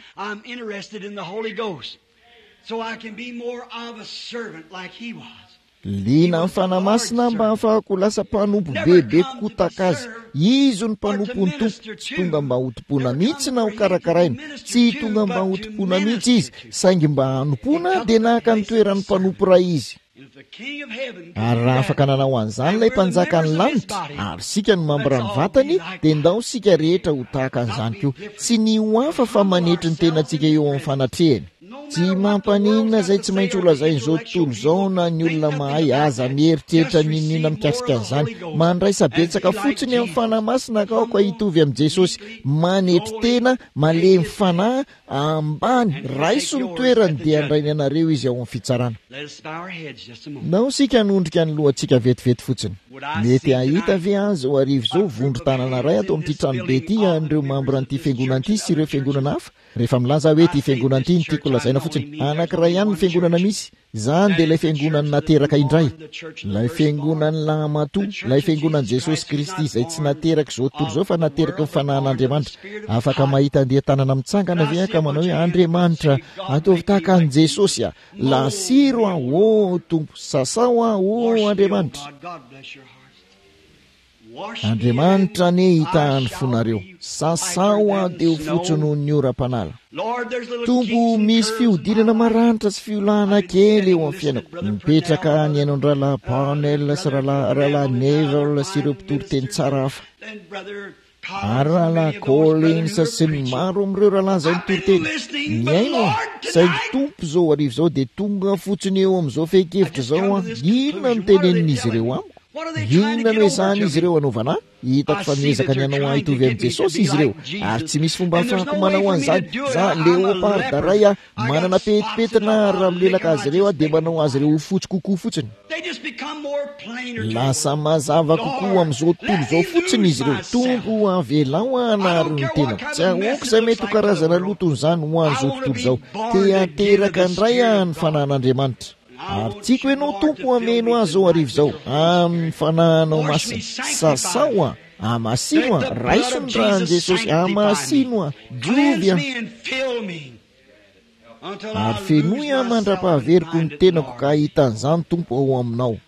liana amin'ny fanahy masina mba hafahako lasa mpanompo bebe kokoa taka azy. Izy ny mpanompo ny tompo, tsy tonga mba hotompona mihitsy na ho karakaraina, tsy tonga mba hotompona mihitsy izy, saingy mba hanompona dia nahaka ny toeran'ny mpanompo ray izy. Ary raha afaka nanao an'izany ilay mpanjaka ny lanitra, ary sika ny mambra ny vatany, dia ndao sika rehetra ho tahaka an'izany koa. Tsy ny ho hafa fa manetry ny tenantsika eo amin'ny fanatrehany. Tsy mampaninona izay tsy maintsy olazain'izao tontolo izao na ny olona mahay aza mieritreritra ninina mikasika an'izany. Mandraisa betsaka fotsiny amin'ny fanahy masina ka aoka hitovy amin'ny Jesosy, manetry tena, malemy fanahy, ambany, raiso ny toerany dia andrainy anareo izy ao amin'ny fitsarana. Nao sika nondrika ny lohantsika vetivety fotsiny. Mety ahita ve azy ao arivo izao vondro tanana ray atao amin'ity tranobe ity an'ireo mambra n'ity fiangonana ity sy ireo fiangonana hafa? Rehefa milaza hoe ity fiangonana ity ny tiako lazaina fotsiny, anankiray ihany ny fiangonana misy, zany dia ilay fiangonany nateraka indray, ilay fiangonany lamatoa, ilay fiangonany Jesosy Kristy izay tsy nateraka izao tontolo izao fa nateraka ny fanahin'Andriamanitra. Afaka mahita andeha tanana mitsangana ve aka manao hoe Andriamanitra, ataovy tahaka any Jesosy aho, lasiro aho, o Tompo, sasao aho, o Andriamanitra. Andriamanitra ne hitahany fonareo, sasao aho dia ho fotsiny ny ora-panala. Tompo, misy fihodinana maranitra sy fiolahana kely eo amin'ny fiainako. Mipetraka ny hainao rahalahy Parnell sy rahalahy Neville sy ireo mpitoro teny tsara hafa, ary rahalahy Collins sy ny maro amin'ireo rahalahy izay mitoro teny. Miaino saingy Tompo izao arivo izao dia tonga fotsiny eo amin'izao fehi-kevitra izao inona no tenenin'izy ireo amiko? Inona no izany izy ireo anaovana? Hitako fa miezaka ny anao hitovy amin'ny Jesosy izy ireo, ary tsy misy fomba ahafahako manao an'izany. Za leoparda ray manana petipetina raha milelaka azy ireo dia manao azy ireo ho fotsy kokoa fotsiny. lasa mazava kokoa amin'izao tontolo izao fotsiny izy ireo. Tompo avelao anary ny tenako, tsy ahoaka izay mety ho karazana loton'izany ho an'izao tontolo izao. Te ateraka indray ny fanan'Andriamanitra. Ary tiako ianao tompo ameno azy zao arivo izao amin'ny fanahinao masina. Sasao amasino raiso ny rahan'i Jesosy, amasino diovy ary fenoy mandra-pahaveriko ny tenako ka hitan'izany tompo ao aminao.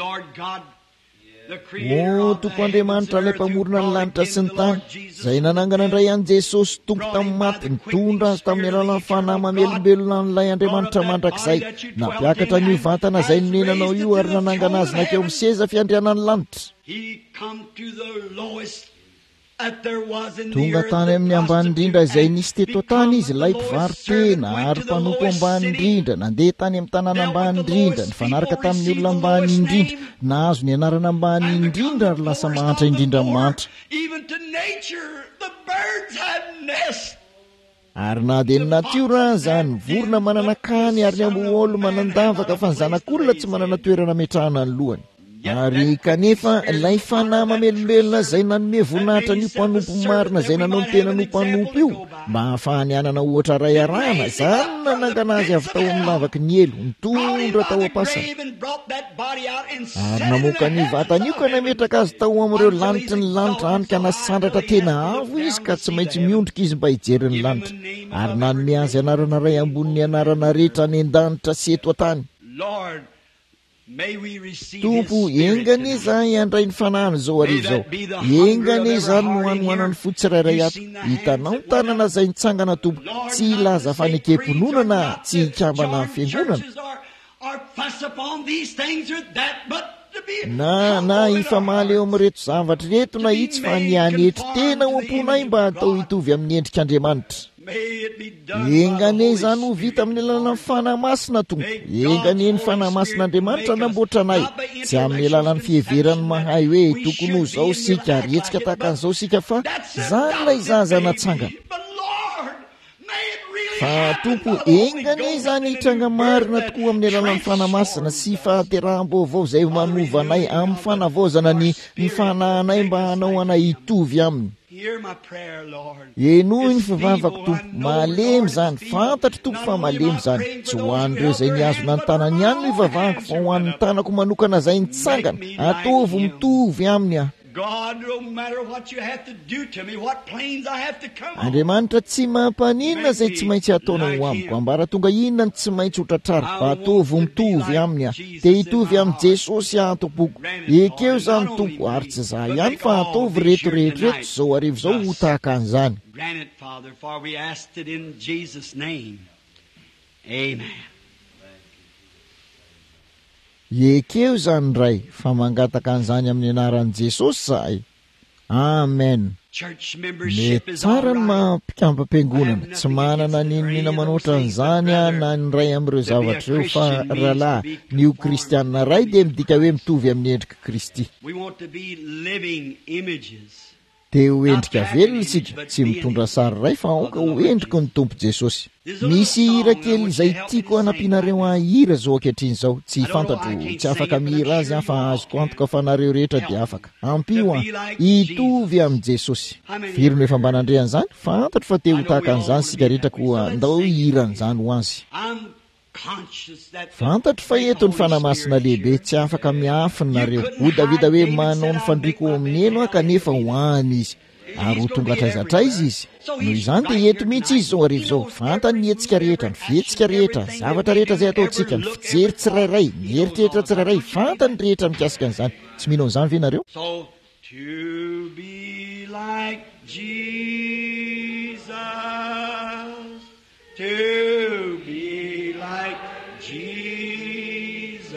O tompo Andriamanitra, ilay mpamorona ny lanitra sy ny tany, izay nanangana indray an'i Jesosy tompo tamin'ny maty, nitondra azy tamin'ny alalan'ny fanahy mamelombelona n'ilay Andriamanitra mandrakizay, nampiakatra n'io vatana izay nonenanao io ary nanangana azy nakeo amin'ny seza fiandrianan'ny lanitra. Tonga tany amin'ny ambany indrindra izay nisy teto tany izy, ilay mpivary tena ary mpanompo ambany indrindra, nandeha tany amin'ny tanàna ambany indrindra, nifanaraka tamin'ny olona ambany indrindra, nahazo ny anarana ambany indrindra ary lasa mahantra indrindra mantra. Ary na dia ny natiora izany vorona manana kany ary ny amboolo manandavaka fa ny zanak'olona tsy manana toerana metrahana ny lohany. Ary kanefa ilay fanahy mamelombelona izay nanome voninahitra ny mpanompo marina izay nanao ny tena no mpanompo io mba hahafahany anana ohatra ray arahana, izany nanangana azy avy tao amin'ny lavaky ny elo, nitondra tao am-pasana ary namoaka ny vatany io ka nametraka azy tao amin'ireo lanitry ny lanitra any ka nasandratra tena avo izy ka tsy maintsy miondrika izy mba hijery ny lanitra, ary nanome azy anarana ray ambony anarana rehetra any an-danitra sy eto an-tany. Tompo, engane izany handray ny fanahiny izao arivo izao, engane izany no hanohanany fotsirairay ato. Hitanao ny tanana izay nitsangana tompo, tsy hilaza fanekem-ponona na tsy hikambana amin'ny fiangonana na hifamaly eo amin'reto zavatra reto na itsy, fa ny hanetry tena ho amponay mba hatao hitovy amin'ny endrik'Andriamanitra. Engane izany ho vita amin'ny alalan'ny fanahy masina tompo. Engane ny fanahy masin'Andriamanitra namboatra anay, tsy amin'ny alalan'ny fiheverany mahay hoe tokony ho izao sika ary hetsika tahaka an'izao sika, fa izany ilay zaza natsangana. Fa tompo, engane izany hitranga marina tokoa amin'ny alalan'ny fanahy masina sy fahateraham-baovao izay manova anay amin'ny fanavaozana ny fanahinay mba hanao anay hitovy aminy. Enoy ny fivavako tompo, malemy izany, fantatro tompo fa malemy izany. Tsy ho an'ireo izay niazo nantanany ihany ny vavahako, fa ho an'ny tanako manokana izay nitsangana, ataovy mitovy aminy aho. Andriamanitra, tsy mampanina izay tsy maintsy ataonao ho amiko, ambaratonga inona ny tsy maintsy ho tratrariko, ataovy mitovy aminy aho. Te hitovy amin'ny Jesosy aho tompoko. Ekeo izany tompo, ary tsy za ihany fa ataovy reto rehetrareto izao arivo izao ho tahaka an'izany. Ekeo izany ray, fa mangataka an'izany amin'ny anaran'i Jesosy zahay. Amen. Mety tsara ny mampikambam-piangonana, tsy manana ninina manoatra an'izany na ny ray amin'ireo zavatra ireo, fa rahalahy nio kristianina ray dia midika hoe mitovy amin'ny endrika Kristy. Te ho endrika velona isika, tsy mitondra sary ray fa aoka ho endrika ny Tompo Jesosy. Misy hira kely izay tiako hanampianareo hahira zao ankehitriny izao. Tsy fantatro, tsy afaka mihira azy aho, fa azoko antoka fa nareo rehetra dia afaka. Ampio hitovy amin'ny Jesosy. Firy no efa mba nandrehan'izany, fantatro fa te ho tahaka an'izany sika rehetra koa andao hiran'izany ho azy. Fantatro fa eto ny fanahy masina lehibe, tsy afaka miafiny nareo. Ho Davida hoe manao ny fandriako amin'ny eno kanefa ho any izy, ary ho tonga traizatrais izy. Noho izany dia eto mihitsy izy zao arivo izao, fantany ny hetsika rehetra, ny fihetsika rehetra, zavatra rehetra izay ataontsika, ny fijery tsirairay, ny eritreritra tsirairay, fantany rehetra mikasika an'izany. Tsy mino an'izany ve nareo? To be like Jesus, to be like Jesus,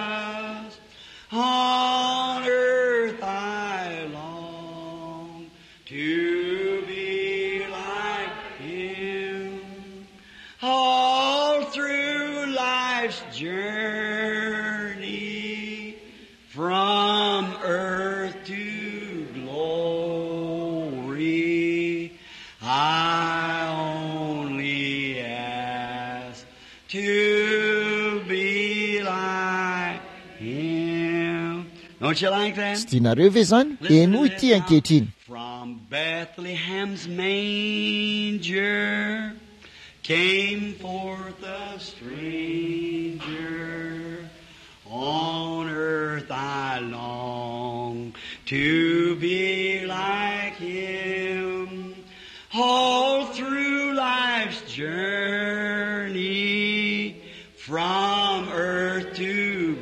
on earth I long to be like Him, all through life's journey, from earth to glory, I only ask to be like Him. Don't you like that? Tsy tianareo ve zany? Eno ity ankehitriny. From Bethlehem's manger came forth a stranger. On earth I long to be like him. All through life's journey, from earth to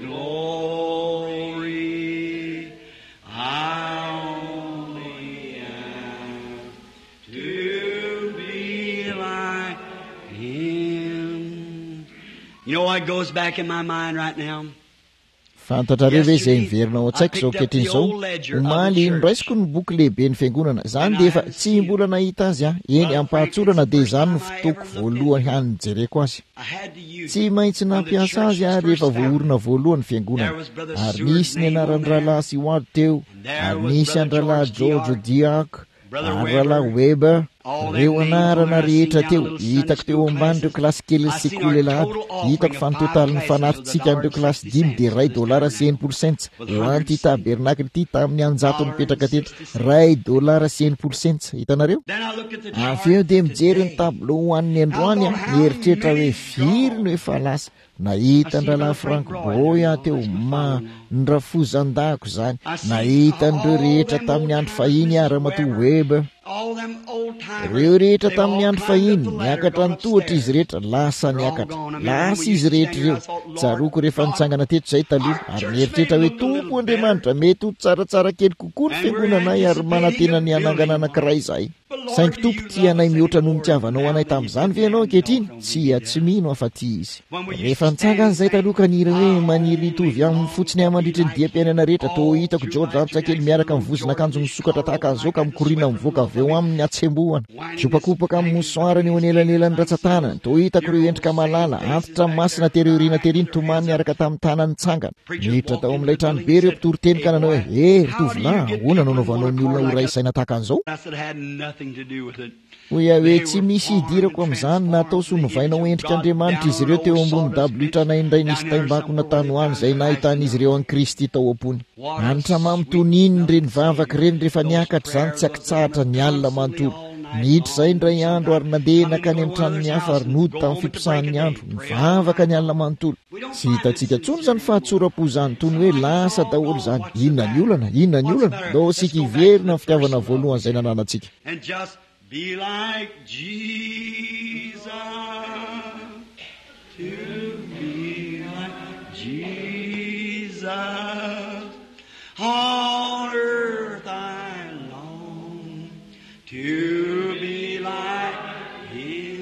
glory, I only have to be like him. You know what goes back in my mind right now? Fantatrareo ve zay miverina ao an-tsaiko zao kehitriny zao? Omaly noraisiko ny boky lehibe ny fiangonana. Zany de efa tsy mbola nahita azy eny ampahatsorana de zany no fotoako voalohany hanijereko azy. Tsy maintsy nampiasa azy rehefa voaorina voalohany fiangonana. Ary nisy ny anaran'ny rahalahy Seward teo, ary nisy any rahalahy George Diak, ary rahalahy Weber. Reo anarana rehetra teo hitako teo ambany reo kilasy kely sekoly lahady. Hitako fa ny totalin'ny fanatitsika an'ireo kilasy 5 de $1.50. Lanty tabernakly ity tamin'ny anjato mipetraka teto $1.50. Hitanareo? Avy eo de mijery ny tableau hoan'ny androany mieritreritra hoe firy no efa lasa. Nahita ny rahalahy Frank Boy teo nrafozan-dako zany. Nahita n'ireo rehetra tamin'ny andro fahiny Ramatoa Weber. Reo rehetra tamin'ny andro fahiny niakatra ny tohatra izy rehetra, lasa niakatra, lasa izy rehetra reo. Tsaroko rehefa nitsangana teto zay taloha, ary mieritreritra hoe Tompo Andriamanitra, mety ho tsaratsara kely kokoa ny fiangonanay ary manantena ny anangana anankiray izahay. Saingy Tompo tia anay mihoatra noho nitiavanao anay tamin'izany ve ianao ankehitriny? Tsy mino afa-ty izy. Rehefa nitsangana zay taloha kanira hoe maniry nitovy amin'ny fotsiny mandritra ny diam-piainana rehetra, to hitako George Antsakely miaraka amin'ny vozona akanjo misokatra tahaka an'izao ka mikorina mivoaka avy eo amin'ny atsembohana. Kopakopaka amin'ny mosoara eo anelanelan'ny ratsan-tanany. To hitako ireo endrika malala antitra amin'ny masina teriorina teriny tomany niaraka tamin'ny tanany nitsangana. Miditra tao amin'ilay trano be ireo mpitori-teny ka nanao hoe tovolahy, ahoana nanaovanao ny olona ho raisaina tahaka an'izao? Hoy hoe tsy misy idirako amin'izany, natao sonovainao endrika Andriamanitra izy ireo teo ambony dablitra nay indray nisy taimbakona tanoany izay nahitan'izy ireo an'i Kristy tao am-pony. Anitra mampitoniny reny vavaka reny rehefa niakatra zany tsy akitsahatra ny alina manontolo. Niditra zay indray andro ary nandeha nakany amin'ny tranony hafa ary nody tamin'ny fiposahan'ny andro, nivavaka ny alina manontolo. Tsy hitantsika tsony zany fahatsoram-po zany tony hoe lasa daholo zany. Inona ny olana? Dao sika hiverina ny fitiavana voalohany izay nananantsika. Be like Jesus, to be like Jesus. On earth I long to be like Him.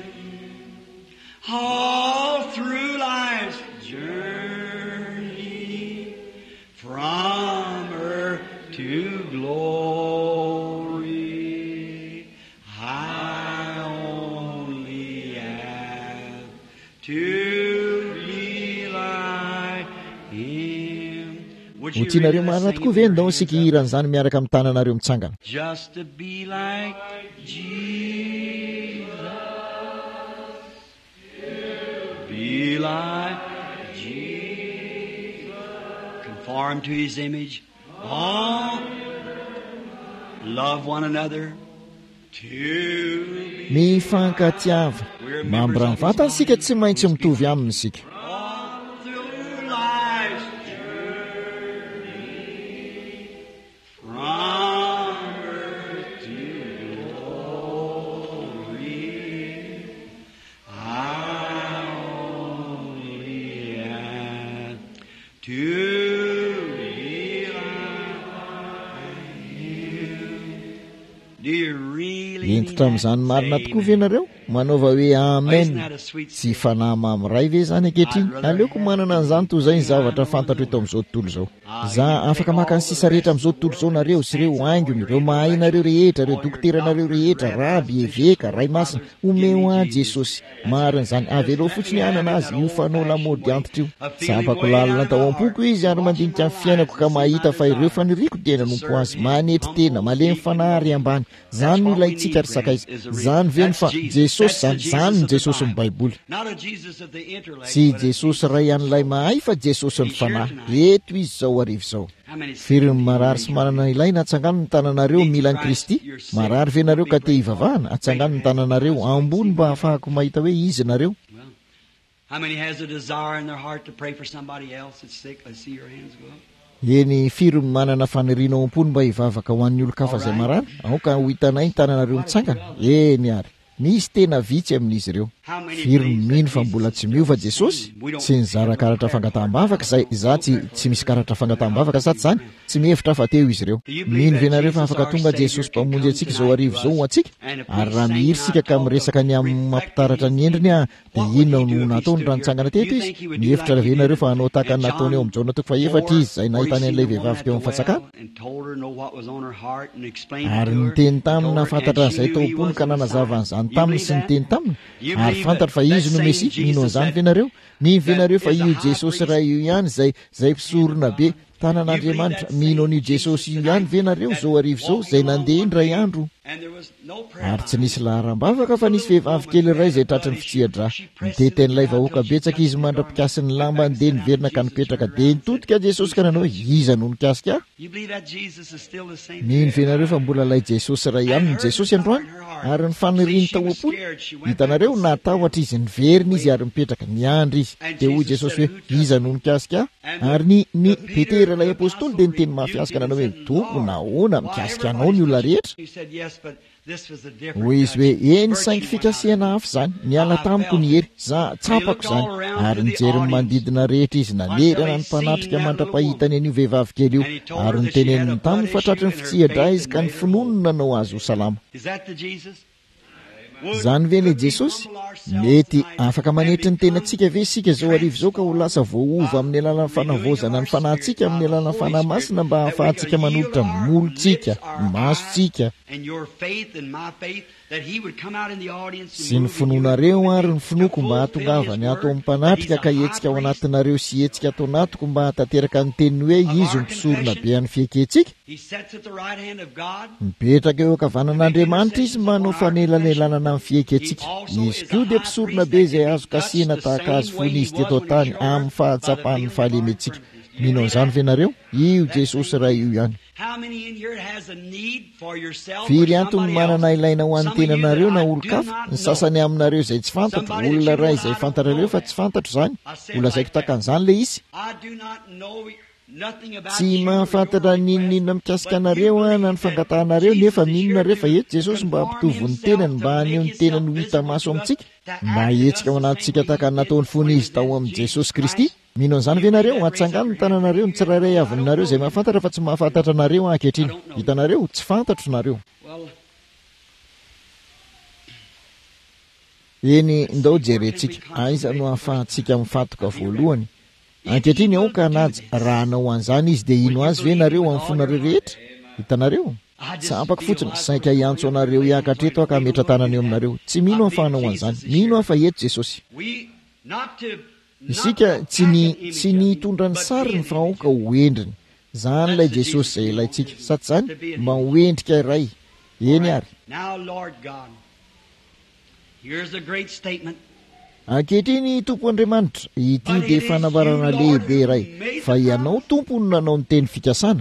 All through life's journey, from earth to glory. Ho tianareo marina tokoa ve ndao sika hiran'izany miaraka amin'ny tananareo mitsangana? Just to be like Jesus, be like Jesus, conform to His image, love one another. Mifankatiava, mambrany vatany sika tsy maintsy mitovy aminy sika. Entitra amin'izany marina tokoa ve nareo? Manaova hoe amen. Tsy fanahy mamray ve zany ankehitriny? Aleoko manana an'izany toy izay ny zavatra fantatro eto amin'izao tontolo izao. Za afaka maka ny sisa rehetra amin'izao tontolo izao nareo, sy ireo haingony, ireo mahay nareo rehetra, ireo dokotera nareo rehetra, raby, eveka, ray masina, omeo ahy Jesosy. Marin'izany avelao fotsiny anana azy, io fanao lamody antitra io. Sapako lalina tao am-poko izy ary mandinika ny fiainako ka mahita fa ireo faniriko tena nompo azy, manetry tena, malemy fanahy ary ambany. Zany no ilaitsika ry sakaiza. Zany veny fa Jesosy jesosy zany ny jesosy ny baiboly tsy jesosy ray an'ilay mahay fa jesosy ny fanahy eto izy zao arivo zao firy ny marary sy manana ilaina atsangano ny tananareo mila ny Kristy marary ve nareo ka te hivavahana atsangano ny tananareo ambony mba hahafahako mahita hoe izy nareo eny firy ny manana faniriana ao am-pony mba hivavaka ho an'ny olo-kafa zay marary aoka ho hitanay ny tananareo mitsangana eny ary misy tena vitsy amin'izy ireo firy ny mino fa mbola tsy miova Jesosy tsy nizara karatra fangataham-bavaka zay za tsy misy karatra fangataham-bavaka sady zany tsy mihevitra fa teo izy ireo mino ve nareo fa afaka tonga Jesosy mpamonjy antsika zao arivo zao ho antsika ary raha mihiry sika ka miresaka ny amin'ny mampitaratra ny endriny dia inona no nataony raha nitsangana teto izy mihevitra ve nareo fa hanao tahaka ny nataony eo amin'ny Jona 4 izy zay nahitany an'ilay vehivavy teo amin'ny fatsakana ary niteny taminy nafantatra zay taompony ka nanazava an'izany taminy sy niteny taminy ary fantatra fa izy no Mesi mino an'izany ve nareo mino ve nareo fa io Jesosy ray io ihany zay mpisorona be tanan'Andriamanitra mino an'io Jesosy io ihany ve nareo zao arivo zao zay nandeha indray andro ary tsy nisy laharam-bavaka fa nisy vehivavy kely iray zay tratry ny fitsihadra niteten'ilay vahoaka betsaka izy mandra-pikasy ny lamba ndeha niverina ka nipetraka dia nitodika Jesosy ka nanao iza no nikasika mino ve nareo fa mbola ilay Jesosy ray ihany ny Jesosy androany ary ny faniriany tao am-pony hitanareo natahotra izy niverina izy ary mipetraka niandry izy dia hoy Jesosy hoe iza no nikasika ary ny Petera ilay apôstôly dia niteny mafiasika nanao hoe tompo nahoana mikasika anao ny olona rehetra hoy izy hoe eny saingy fikasiana hafa zany niala tamiko ny hery za tsapako zany ary nijery ny manodidina rehetra izy nanerana ny mpanatrika mandra-pahitany an'io vehivavy kely io ary niteneniny taminy fa tratry ny fitsihadra izy ka ny finono nanao azy ho salama zany ve le Jesosy mety afaka manetry ny tenantsika ve sika zao arivo zao ka ho lasa voaova amin'ny alalan'ny fanavozana ny fanahintsika amin'ny alalan'ny fanahy masina mba hahafahantsika manolotra molontsika masontsika sy ny finoanareo ary ny finoko mba hatongavany ato amin'ny mpanatrika ka hetsika ao anatinareo sy hetsika atao anatoko mba hatateraka ny teniny hoe izy mpisorona be any fiekentsika mipetraka eo ankavanan'Andriamanitra izy manao fanelanelanana amin'ny fiekentsika izy koa dia mpisorona be izay azo kasina tahaka azy fony izy teto tany amin'ny fahatsapahan'ny fahalemetsika mino an'izany ve nareo io Jesosy ray io ihany firy antony manana ilaina ho an'ny tenanareo na olo-kafa ny sasany aminareo izay tsy fantatro olona ray izay fantatrareo fa tsy fantatro zany olazaiko takan'izany le izy tsy mahafantatra ninonina mikasika anareo na ny fangatahanareo nefa minonareo fa eto Jesosy mba hampitovy ny tenany mba haneo ny tenany ho hita maso amintsika mba hetsika ao anatintsika tahaka ny nataony fony izy tao amin'ny Jesosy Kristy mino an'izany ve nareo atsangano ny tananareo ny tsirairay avinareo izay mahafantatra fa tsy mahafantatra nareo ankehitriny hitanareo tsy fantatro nareo eny ndao jerentsika aiza no hahafahantsika mifatoka voalohany ankehitriny ao ka anaja raha anao an'izany izy dia ino azy ve nareo amin'ny fonareo rehetra hitanareo tsapako fotsiny saika hiantso anareo hiakatreto aka metra tanana eo aminareo tsy mino hahafahanao an'izany mino hafa eto Jesosy isika tsy nitondra ny sariny fa aoka ho endriny zany ilay Jesosy izay ilayntsika sady zany mba ho endrika iray eny ary ankehitriny Tompo Andriamanitra ity dia fanambarana lehibe iray fa ianao tompo no nanao ny teny fikasana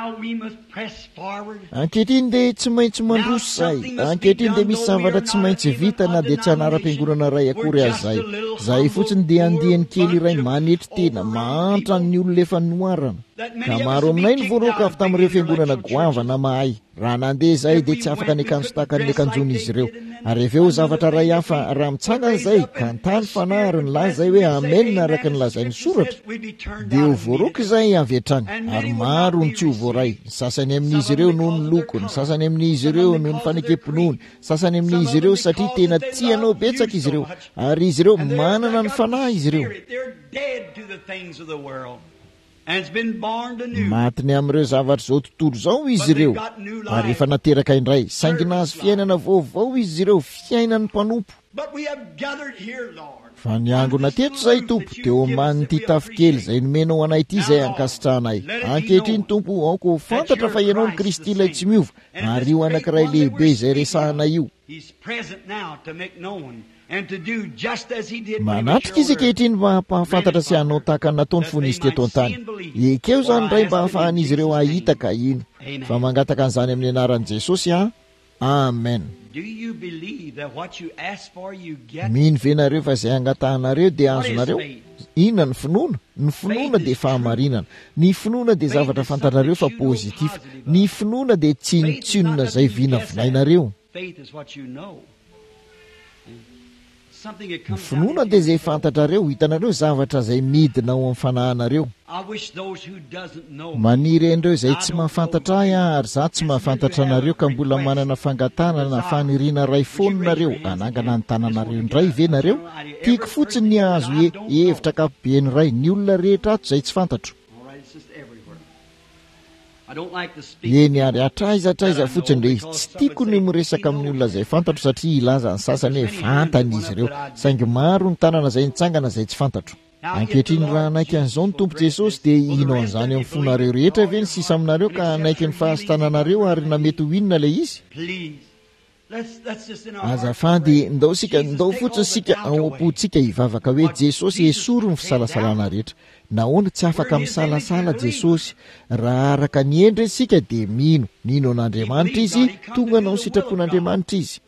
ankehitriny dia tsy maintsy mandroso zay ankehitriny dia misy zavatra tsy maintsy vita na dia tsy hanara-piangonana ray akory azy zay fotsiny dia andiany kely iray manetry tena mahantra ny olona efa noarana ka maro aminay ny voaroaka avy tamin'ireo fiangonana goavana mahay raha nandeha izay dia tsy afaka ny akanjo tahaka ny akanjon'izy ireo ary aveo zavatra ray hafa raha mitsangana izay ka ntany fanahy ary ny lazay hoe amenina araka ny lazay ny soratra dia ho voaroaka izay avy hatrany ary maro ny tsy ho voaray ny sasany amin'izy ireo noho ny loko ny sasany amin'izy ireo noho ny fanekempinoany sasany amin'izy ireo satria tena tianao betsaka izy ireo ary izy ireo manana ny fanahy izy ireo matiny amin'ireo zavatra zao tontolo zao izy ireo ary efa nateraka indray saingy nahazo fiainana vaovao izy ireo fiainany mpanompo fa niangona teto zay tompo teo aman'ity tafikely zay nomenao anay ity zay ankasitrahanay ankehitriny tompo aoko fantatra fa ianao ny Kristy ilay tsy miova ary io anankiray lehibe izay resahanay io manatrika izy ankehitriny mba hampahafantatra sy hanao tahaka ny nataony fony izy teto an-tany ekeo zany ndray mba hahafahan'izy ireo ahitaka iny fa mangataka an'izany amin'ny anaran'i Jesosy amen. Mino venareo fa izay angatahanareo dia azonareo. Inona ny finoana? Ny finoana dia fahamarinana. Ny finoana dia zavatra fantatrareo fa pozitif. Ny finoana dia tsinotsinona izay vinavinainareo. Ny finoana dia izay fantatrareo, hitanareo zavatra izay midina ao amin'ny fanahinareo. Maniry andreo izay tsy mahafantatra ahy ary za tsy mahafantatra anareo ka mbola manana fangatanana faniriana ray fononareo anangana ny tananareo indray venareo. Tiako fotsiny ny azo hevitra kapobeny ray ny olona rehetra ato izay tsy fantatro. Eny ary atraiza fotsiny le izy tsy tiako ny miresaka amin'ny olona izay fantatro satria ilaza ny sasany hoe fantany izy ireo saingy maro ny tanana izay nitsangana izay tsy fantatro. Ankehitriny raha anaiky an'izao ny Tompo Jesosy dia inao an'izany amin'ny fonareo rehetra ve ny sisa aminareo ka anaiky ny fahastananareo ary namety ho inona ilay izy? Azafady ndao fotsiny sika ao am-pontsika hivavaka hoe Jesosy esory ny fisalasalana rehetra. Nahoana tsy afaka misalasala Jesosy? Raha araka ny endriny sika dia nino an'Andriamanitra izy, tonga nao sitrapon'Andriamanitra izy.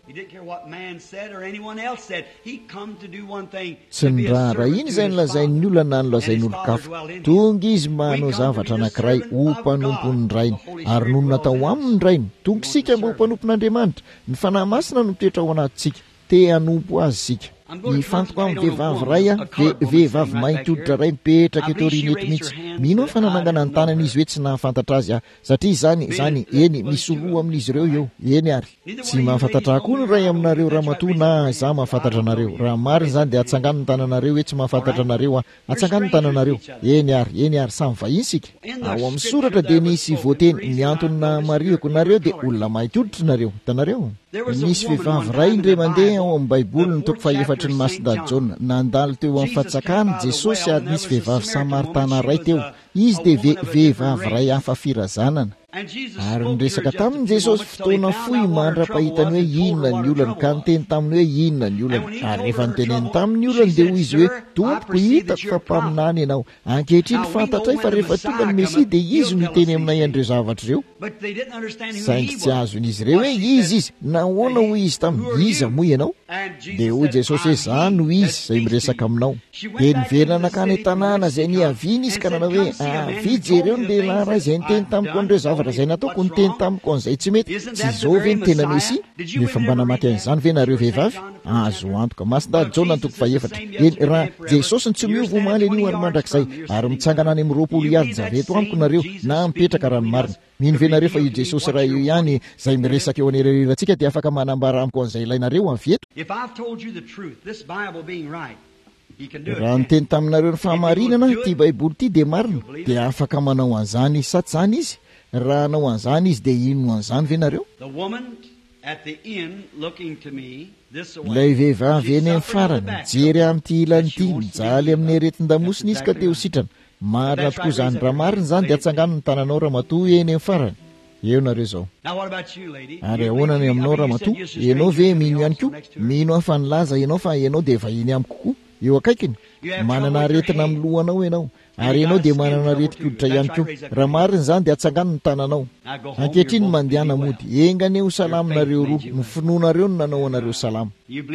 Tsy ny raha iny izay nolazain'ny olona na nolazain'olon-kafa. Tonga izy manao zavatra anankiray ho mpanompon'ny rainy ary noho natao aminy rainy tonga sika mba ho mpanompon'Andriamanitra. Ny fanahy masina no mitoetra ao anatintsika te hanompo azy sika. Ifantoko amin'ny vehivavy ray vehivavy mainty hoditra ray mipetraka eto aoriana eto mihitsy. Mino fa nanangana ny tanany izy hoe tsy nahafantatra azy satria zany eny misy roa amin'izy ireo eo. Eny ary tsy mahafantatra akoho ny ray aminareo ramatoa na za mahafantatra anareo. Raha marina zany dia atsangano ny tananareo hoe tsy mahafantatra anareo atsangano ny tananareo. Eny ary samy vahiny sika. Ao amin'ny soratra dia nisy voateny ny antony namariako nareo dia olona mainty hoditra nareo. Hitanareo? Nisy vehivavy ray indray mandeha ao amin'ny Baiboly ny toko fahaefatry ny Masida Jona nandalo teo amin'ny fahatsakana Jesosy ary nisy vehivavy Samaritana ray teo. Izy dia vehivavy ray hafa firazanana. Ary niresaka taminy Jesosy fotoana fohy mandra-pahitany hoe inona ny olana ka niteny taminy hoe inona ny olana. Ary rehefa niteneny tamin'ny olana dia hoy izy hoe tompoko hitako fa mpaminany ianao. Ankehitriny fantatray fa rehefa tonga ny Mesia dia izy no hiteny aminay andreo zavatra ireo. Saingy tsy azon'izy ireo hoe izy nahoana hoy izy taminy iza moa ianao? Dia hoy Jesosy hoe za no izy izay miresaka aminao. Dia niverina nakany tanàna izay niaviana izy ka nanao hoe vijereo ny lehilahy ray izay niteny tamiko andreo zavatra izay nataoko niteny tamiko an'izay tsy mety. Tsy izao ve ny tena Mesia? Nefa mba namaky an'izany ve nareo vehivavy? Azo antoka. Masida Jona ny toko fahaefatra. Raha Jesosy ny tsy miova omaly anio ary mandrakizay ary mitsangana any amin'ny 20 iady zaveto amiko nareo na mipetraka raha ny marina. Mino ve nareo fa io Jesosy raha io ihany izay miresaka eo anererantsika dia afaka manambara amiko an'izay ilainareo avy eto? Raha niteny taminareo ny fahamarinana ity Baiboly ity dia marina dia afaka manao an'izany sa tsy zany izy? Raha hanao an'izany izy dia inona an'izany ve nareo? Ilay vehivavy eny amin'ny farany jery amin'ity ilan'ity mijaly amin'ny aretin-damosina izy ka teo sitrana. Marina tokoa zany. Raha marina zany dia atsangano ny tananao ramatoa eny amin'ny farany. Eo nareo zao. Ary ahoana ny aminao ramatoa? Ianao ve mino ihany koa? Mino aho fa nilaza ianao fa ianao dia vahiny amiko koa. Eo akaikiny manana aretina amin'ny lohanao ianao ary ianao dia manana aretin-koditra ihany koa. Raha marina zany dia atsangano ny tananao. Ankehitriny mandehana mody engany eo salaminareo roa. Ny finoanareo no nanao anareo salama.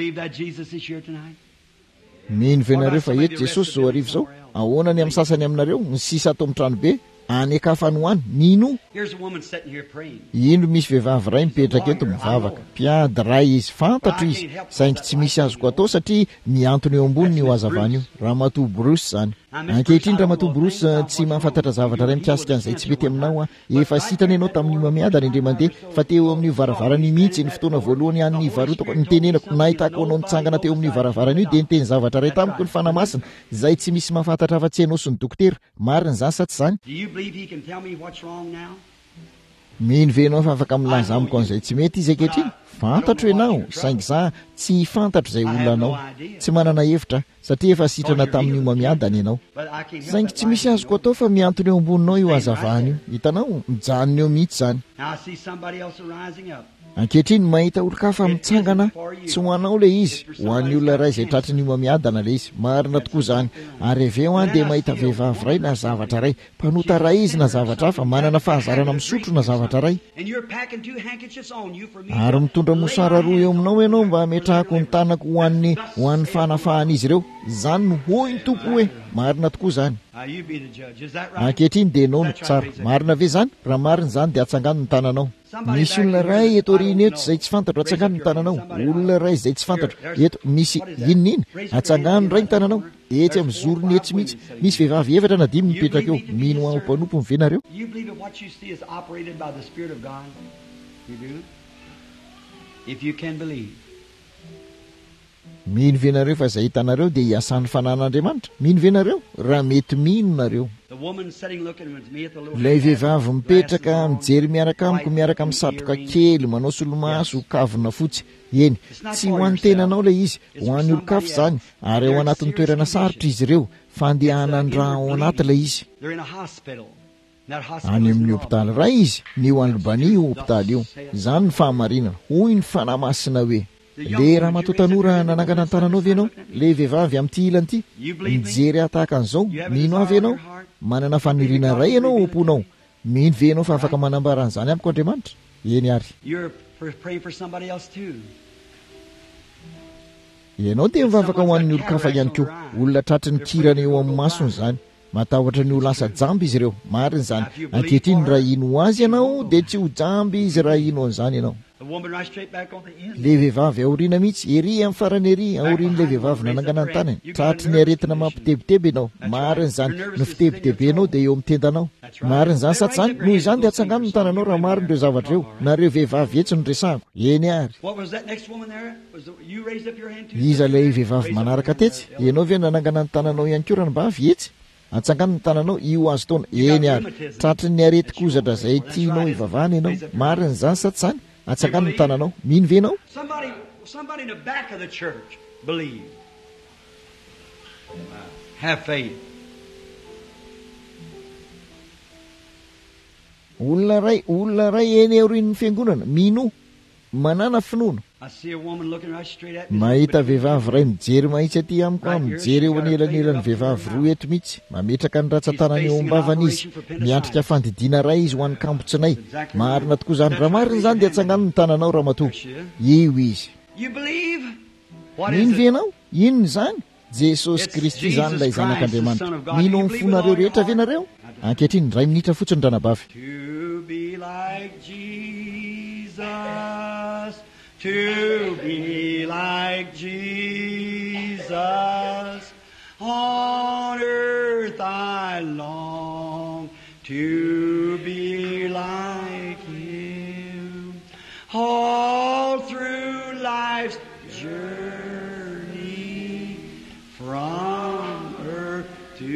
Mino ve nareo fa eto Jesosy zao arivo zao? Ahoana ny amin'ny sasany aminareo ny sisa ato amin'ny trano be any akafany hoany nino? Ino misy vehivavy ray mipetraka eto mivavaka. Mpiady ray izy fantatro izy saingy tsy misy azoko atao satria miantony eo ambony io hazavany io. Ramatoa Bruce zany. ankehitriny raha matomborosy tsy mahafantatra zavatra ray mikasika an'izay tsy mety aminao a efa sitany ianao tamin'ny mamiadana indre mandeha fa teo amin'ny varavarany mihitsy ny fotoana voalohany an'ny varotako nitenenako nahitako anao nitsangana teo amin'ny varavarana io dia niteny zavatra ray tamiko ny fanamasina zay tsy misy mahafantatra afa-tsy ianao sy ny dokotera mariny zany sa tsy zany mino venao fa afaka milaza amiko an'izay tsy mety izy ankehitriny fantatro ianao saingy za tsy fantatro izay olona anao tsy manana hevitra satria efa sitrana tamin'io mamiadana ianao saingy tsy misy azoko atao fa miantony eo amboninao io azavahany io hitanao mijanona eo mihitsy zany ankehitriny mahita olo-kafa mitsangana tsy ho anao le izy ho an'ny olona ray izay tratry ny mamiadana le izy marina tokoa zany ary aveo a dia mahita vehivavy ray na zavatra ray mpanota ray izy na zavatra fa manana fahazarana misotro na zavatra ray ary mitondra mosara roa eo aminao ianao mba ametrahako ny tanako ho an'ny fanafahan'izy ireo zany no hoy ny tompo hoe marina tokoa zany ankehitriny dia enao no tsara marina ve zany raha marina zany dia atsangano ny tananao misy olona ray eto oriny eto izay tsy fantatro atsangano ny tananao olona ray izay tsy fantatro eto misy inoniny atsangano ray ny tananao etsy amin'ny zorony etsy mihitsy misy vehivavy efatra na dimy mipetraka eo mino ao mpanompo mivenareo mino venareo fa izay hitanareo dia hiasan'ny fanan'andriamanitra mino venareo raha mety mino nareo ilay vehivavy mipetraka mijery miaraka amiko miaraka misatroka kely manao solomaso kavina fotsy eny tsy ho an'ny tenanao ilay izy ho an'ny olo-kafo izany ary ao anatin'ny toerana sarotra izy ireo fandehanandraha ao anaty ilay izy any amin'ny hopitaly ray izy ny ho an'ny lobani io hopitaly io izany ny fahamarinana hoy ny fanamasina hoe le raha mato tanora nanangana ny tananao avy ianao le vehivavy amin'ity ilany ity mijery atahaka an'izao mino avy ianao manana faniriana ray ianao omponao mino ve ianao fa afaka manambaran'izany amiko andriamanitra eny ary ianao dia mivavaka ho an'ny olo-kafa ihany koa olona tratry ny kirana eo amin'ny masony izany matahotra ny ho lasa jamby izy ireo mariny zany ankehitriny raha ino ho azy ianao dia tsy ho jamby izy raha ino an'izany ianao le vehivavy aoriana mihitsy ery amin'ny farany ery aorian'ilay vehivavy nanangana ny tanany tratry ny aretina mampitebiteby ianao mariny zany no fitebitebe ianao dia eo amitendanao mariny zany sa tsy zany noho izany dia atsangano ny tananao raha mariny ireo zavatra eo nareo vehivavy etsy no resahako eny ary iza ilay vehivavy manaraka tetsy ianao ve nanangana ny tananao ihany koa raha ny mbavy etsy atsangano ny tananao io azo taona eny ary tratry ny areti-kozatra izay tianao ivavahana ianao mariny zany sa tsy zany atsangano ny tananao mino venao olona ray eny aorian'ny fiangonana mino manana finoana mahita vehivavy ray mijery mahitsy aty amiko a mijery eo anelanelany vehivavy roa eto mihitsy mametraka ny ratsan-tanany eo ambavana izy miantrika fandidiana ray izy ho an'ny kambotsinay marina tokoa zany raha marina zany dia atsangano ny tananao raha matoa io izy mino venao inony zany jesosy kristy zany ilay zanak'andriamanitra mino amin'ny fonareo rehetra venareo ankehitriny 2 minitra fotsiny ranabavy To be like Jesus, on earth I long to be like Him. All through life's journey, from earth to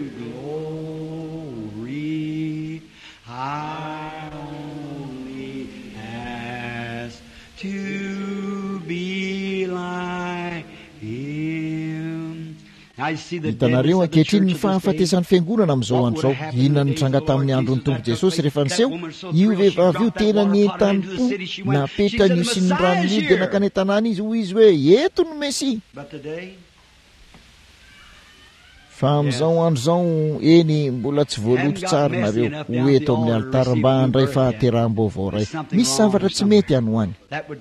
glory, I only ask to be like Him. hitanareo ankehitriny ny fahafatesan'ny fiangonana amin'izao andro zao inona nitranga tamin'ny andron'ny tompo jesosy rehefa niseho io vehivavy io tena nyentany po napetra nio sy ny ranon'io dia nakany tanàna izy hoy izy hoe eto no mesia fa amin'izao andro zao eny mbola tsy voaloto tsara nareo ho eto amin'ny alitara mba handray fahateraham-baovao ray misy zavatra tsy mety any ho any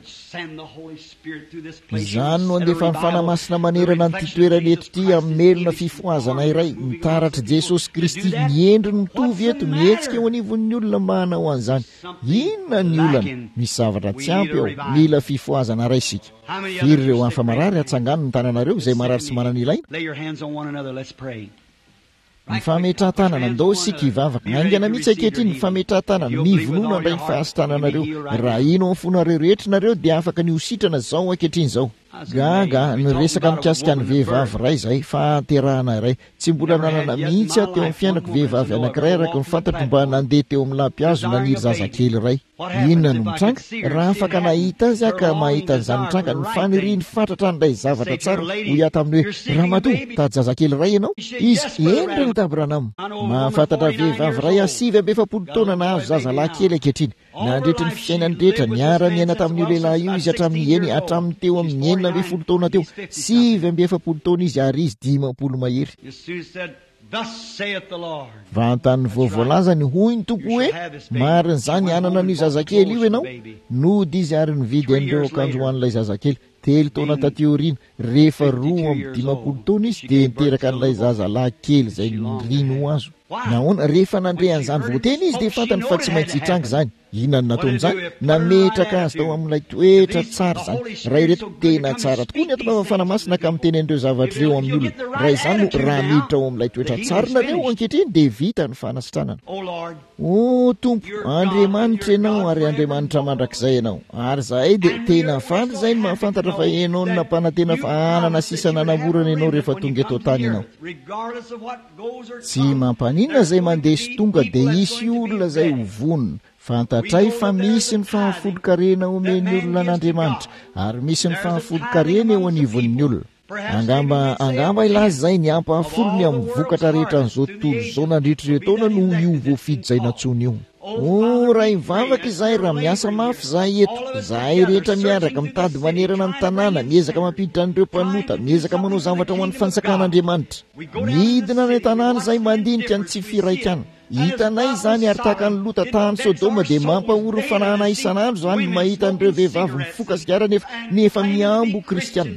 izany no andefa ny fanamasina manerana ny ty toerana eto ity amin'ny melona fifoazana iray mitaratra jesosy kristy miendry ny mitovy eto mihetsika eo anivon'ny olona mba hanao an'izany inona ny olana misy zavatra tsy ampy eo mila fifoazana ray isika firy ireo anfa marary atsangano ny tananareo izay marary sy manana ilaina ny fametrahantanana ndao sika hivavaka naingana mihitsy ankehitriny ny fametrahantanana mivonona ndray ny fahasitananareo raha ino amin'ny fonareo rehetra nareo dia afaka ny hositrana zao ankehitriny zao gaga ny resaka mikasika ny vehivavy ray zay fahaterahana iray tsy mbola nanana mihitsy aho teo amin'ny fiainako vehivavy anankiray araka ny fantatro mba nandeha teo amin'ny lampiazo naniry zazakely ray inona no mitranga raha afaka nahita azy aho ka mahita an'izany mitranga ny faniriny fatratra n'ilay zavatra tsara ho ia taminy hoe raha matoa tady zazakely ray ianao izy eny ny tabranamo mahafantatra vehivavy ray 7 taona nahazo zazalahy kely ankehitriny nandrehetra ny fiainany rehetra niara-miaina tamin'io lehilahy io izy hatramin'ny eny hatramin'ny teo amin'ny 9 taona teo 7 taona izy ary izy 10 mahery vantan'ny voavolazany hoy ny tompo hoe mariny zany anana n'io zazakely io ianao nody izy ary nividy an'ireo akanjo hoan'ilay zazakely 3 taona tateorina rehefa 10 taona izy dia niteraka an'ilay zazalahy kely zay nirino ho azo nahoana rehefa nandrehan'izany voateny izy dia fantany fa tsy maintsy hitranga zany inany nataon'izany nametraka azy tao amin'ilay toetra tsara zany raha ireto tena tsara tokoa ny ato mavafanamasina ka miteny an'ireo zavatra ireo amin'ny olona raha izany no raha miditra ao amin'ilay toetra tsara nareo ankehitriny dia vita ny fanasitranana o tompo andriamanitra ianao ary andriamanitra mandrakizay ianao ary zahay dia tena faly zay ny mahafantatra fa ianao ny nampanantena fa anana sisa nanamorana ianao rehefa tonga eto tany ianao tsy mampaninona zay mandeha sy tonga dia isy olona zay hovonina fantatray fa misy ny fahafolo-karena omeny olona an'andriamanitra ary misy ny fahafolo-karena eo anivon'ny olona angamba ilazy zay ny ampahafolony amin'ny vokatra rehetra n'izao tontolo zao nandritr'ireo taona no io voafidy zay natsony io raha hivavaka izay raha miasa mafy zahay eto zahay rehetra miaraka mitady manerana ny tanàna miezaka mampiditra an'ireo mpanota miezaka manao zavatra ho an'ny fansakan'andriamanitra midina ny tanàna izay mandinika ny tsy firaikana hitanay zany ary tahaka ny lota tany sodoma dia mampahoro fanahana isan'andro zany ny mahita an'ireo vehivavy mifoka sikara nefa miambo kristianina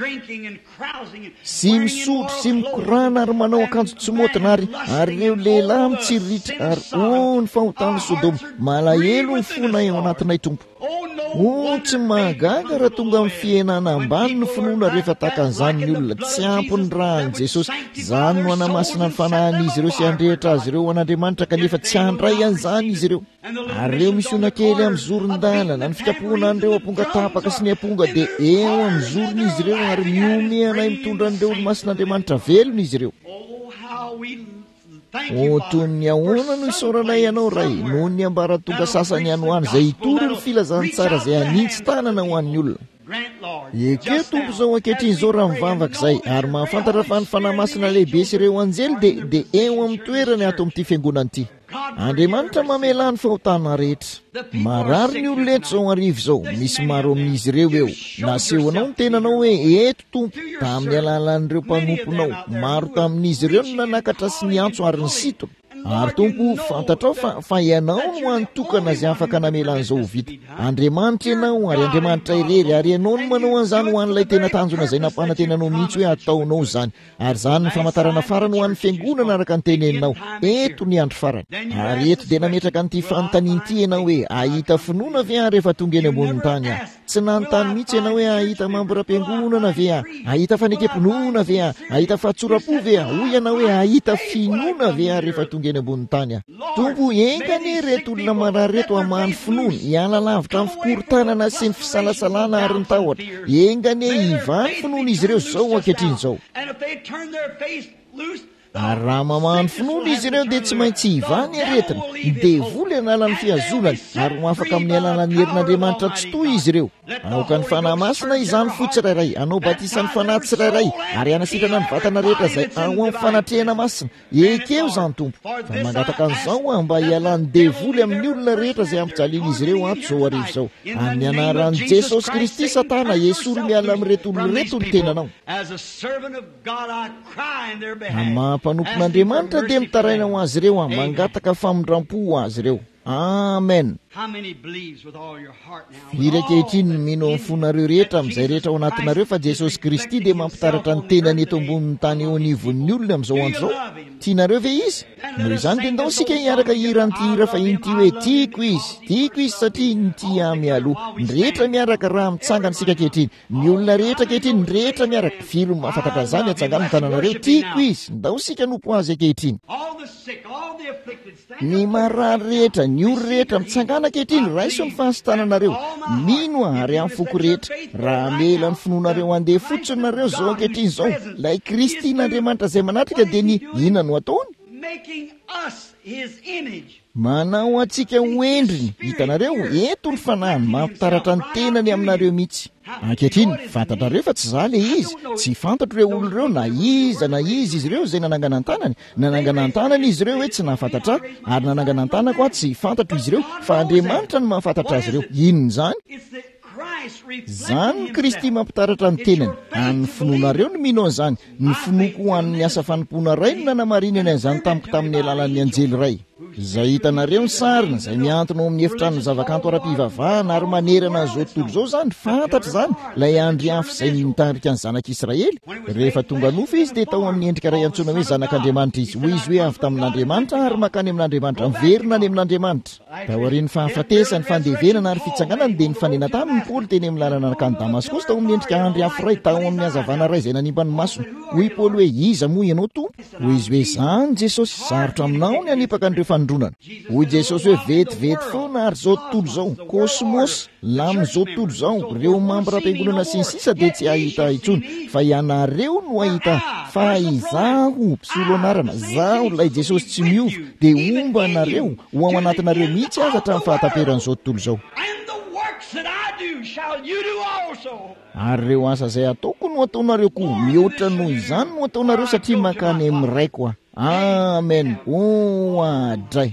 sy misotro sy mikorana ary manao akanjo tsy motina ary ireo lehilahy mitsiriritra ary ny fahotany sodoma malahelo ny fona eo anatinay tompo tsy mahagaga raha tonga amin'ny fiainana ambany ny finoana rehefa tahaka an'izany ny olona tsy ampony rahan'i jesosy zany no anamasina ny fanahan'izy ireo sy andrehitra azy ireo an'andriamanitra kanefa tsy handray an'izany izy ireo ary ireo misona kely amin'ny zoron-dalana ny fikapohana an'ireo amponga tapaka sy ny amponga dia eo amin'ny zorony izy ireo ary miomeanay mitondra an'ireo olo-masin'andriamanitra velona izy ireo toy ny ahoana no isaoranay ianao ray noho ny ambaratonga sasany any ho any izay hitory ny filazany tsara izay hanintsy tanana ho an'ny olona eke tompo zao ankehitriny zao raha mivavaka izay ary mahafantatra fa ny fanahymasina lehibe sy ireo anjely dia eo amin'ny toerany ato amin'ity fiangonana ity andriamanitra mamela ny fahotana rehetra marary ny olona eto zao arivo zao misy maro amin'izy ireo eo nasehonao ny tenanao hoe eto tompo tamin'ny alalan'ireo mpanomponao maro tamin'izy ireo no nanakatra sy ny antso ary ny sitona ary tompo fantatrao fa ianao no antokana izay afaka namelan'izao ho vita andriamanitra ianao ary andriamanitra irery ary ianao no manao an'izany ho an'ilay tena tanjona izay nampanantenanao mihitsy hoe ataonao izany ary zany ny famantarana farany ho an'ny fiangonana araka ny teneninao eto ny andro farany ary eto dia nametraka n'ity fanontanian'ity ianao hoe ahita finoana ve aho rehefa tonga eny ambonin'ny tany aho tsy nanontany mihitsy ianao hoe ahita mamboram-piangonana ve aho ahita fanekempinoana ve aho ahita fahatsorapo ve aho hoy ianao hoe ahita finoana ve aho rehefa tonga eny ambonin'ny tany aho tompo engane reto olona marary reto amany finoana hiala lavitra amin'ny fikorotanana sy ny fisalasalana ary ny tahotra engane hivany finoana izy ireo zao ankehitriny zao ary raha mamahany finoana izy ireo dia tsy maintsy hivany aretina dia voly analan'ny fiazonany ary ho afaka amin'ny alalany herin'andriamanitra tsy toy izy ireo aoka ny fanahy masina izany fotsy tsirairay anao batisan'ny fanahy tsirairay ary anasitrana ny vatana rehetra izay ao amin'ny fanatrehana masina ekeo izany tompo fa mangataka an'izao a mba hialan'ny devoly amin'ny olona rehetra izay ampijalian'izy ireo ato zao arivo izao amin'ny anaran'i jesosy kristy satana esory miala amin'reto olona reto ny tenanao mampanopin'andriamanitra dia mitaraina ho azy ireo a mangataka famondram-po ho azy ireo amen. Irekehitriny mino amin'ny fonareo rehetra amin'izay rehetra ao anatinareo fa Jesosy Kristy dia mampitaratra ny tenany eto ambonin'ny tany eo anivon'ny olona amin'izao andro zao. Tianareo ve izy? Noho izany dia ndao sika hiaraka hiranty hira fa inty hoe tiako izy satria nity amialoha. Ny rehetra miaraka raha mitsangana sika kehitriny, ny olona rehetra kehitriny, ny rehetra miaraka filo mahafantatra zany atsangana ny tananareo. Tiako izy, ndao sika nompo azy kehitriny. Ny marary rehetra, ny oro rehetra mitsangana kehitriny, raiso ny fahasitananareo. Mino ary amin'ny foko rehetra, raha mela ny finoanareo andeha fotsiny nareo zao ankehitriny zao. Ilay Kristy n'Andriamanitra izay manatrika dia ny inona no ataony? Manao antsika ho endriny. Hitanareo, eto ny fanahiny mampitaratra ny tenany aminareo mihitsy. Ankehitriny fantatrareo fa tsy zale izy, tsy fantatro ireo olon'ireo na izy izy ireo izay nanangana ny tanany. Nanangana ny tanany izy ireo hoe tsy nahafantatra, ary nanangana ny tanako aho tsy fantatro izy ireo, fa Andriamanitra no mahafantatra azy ireo. Inona izany? Zany ny Kristy mampitaratra ny tenany. Any finoanareo no mino an'izany. Ny finoko ho an'ny asa fanompoana ray no nanamarinana an'izany tamiko tamin'ny alalan'ny anjely ray. Izay hitanareo ny sarina izay miantona ao amin'ny efitrano zavakanto ara-pivavahana ary manerana an'izao tontolo izao zany, fantatra zany ilay andry afo izay nitarika ny zanak'Israely. Rehefa tonga nofo izy dia tao amin'ny endrika ray antsoina hoe zanak'Andriamanitra izy. Hoy izy hoe avy tamin'Andriamanitra ary makany amin'Andriamanitra, miverina any amin'Andriamanitra. Taorian'ny fahafatesany fandevenana ary fitsanganana dia nifanena taminy Paoly teny amin'ny lalana anakany Damaskosy tao amin'ny endrika andry afo ray, tao amin'ny hazavana ray izay nanimba ny masony. Hoy Paoly hoe iza moa ianao tompo? Hoy izy hoe zany Jesosy, sarotra aminao ny hanipaka an'ireo fanondronana. Hoy Jesosy hoe vetivety foana ary zao tontolo zao, kosmos lamin'izao tontolo zao, ireo mambo ra-piangonana sy ny sisa dia tsy ahita intsony, fa ianareo no ahita. Fa izaho mpisolo anarana, zaho ilay Jesosy tsy miova, dia omba anareo ho ao anatinareo mihitsy aza hatramin'ny fahataperan'izao tontolo zao. Ary ireo asa izay ataoko no ataonareo koa, mihoatra noho izany no ataonareo satria mankany amin'ny raiko aho. Amen. Adray.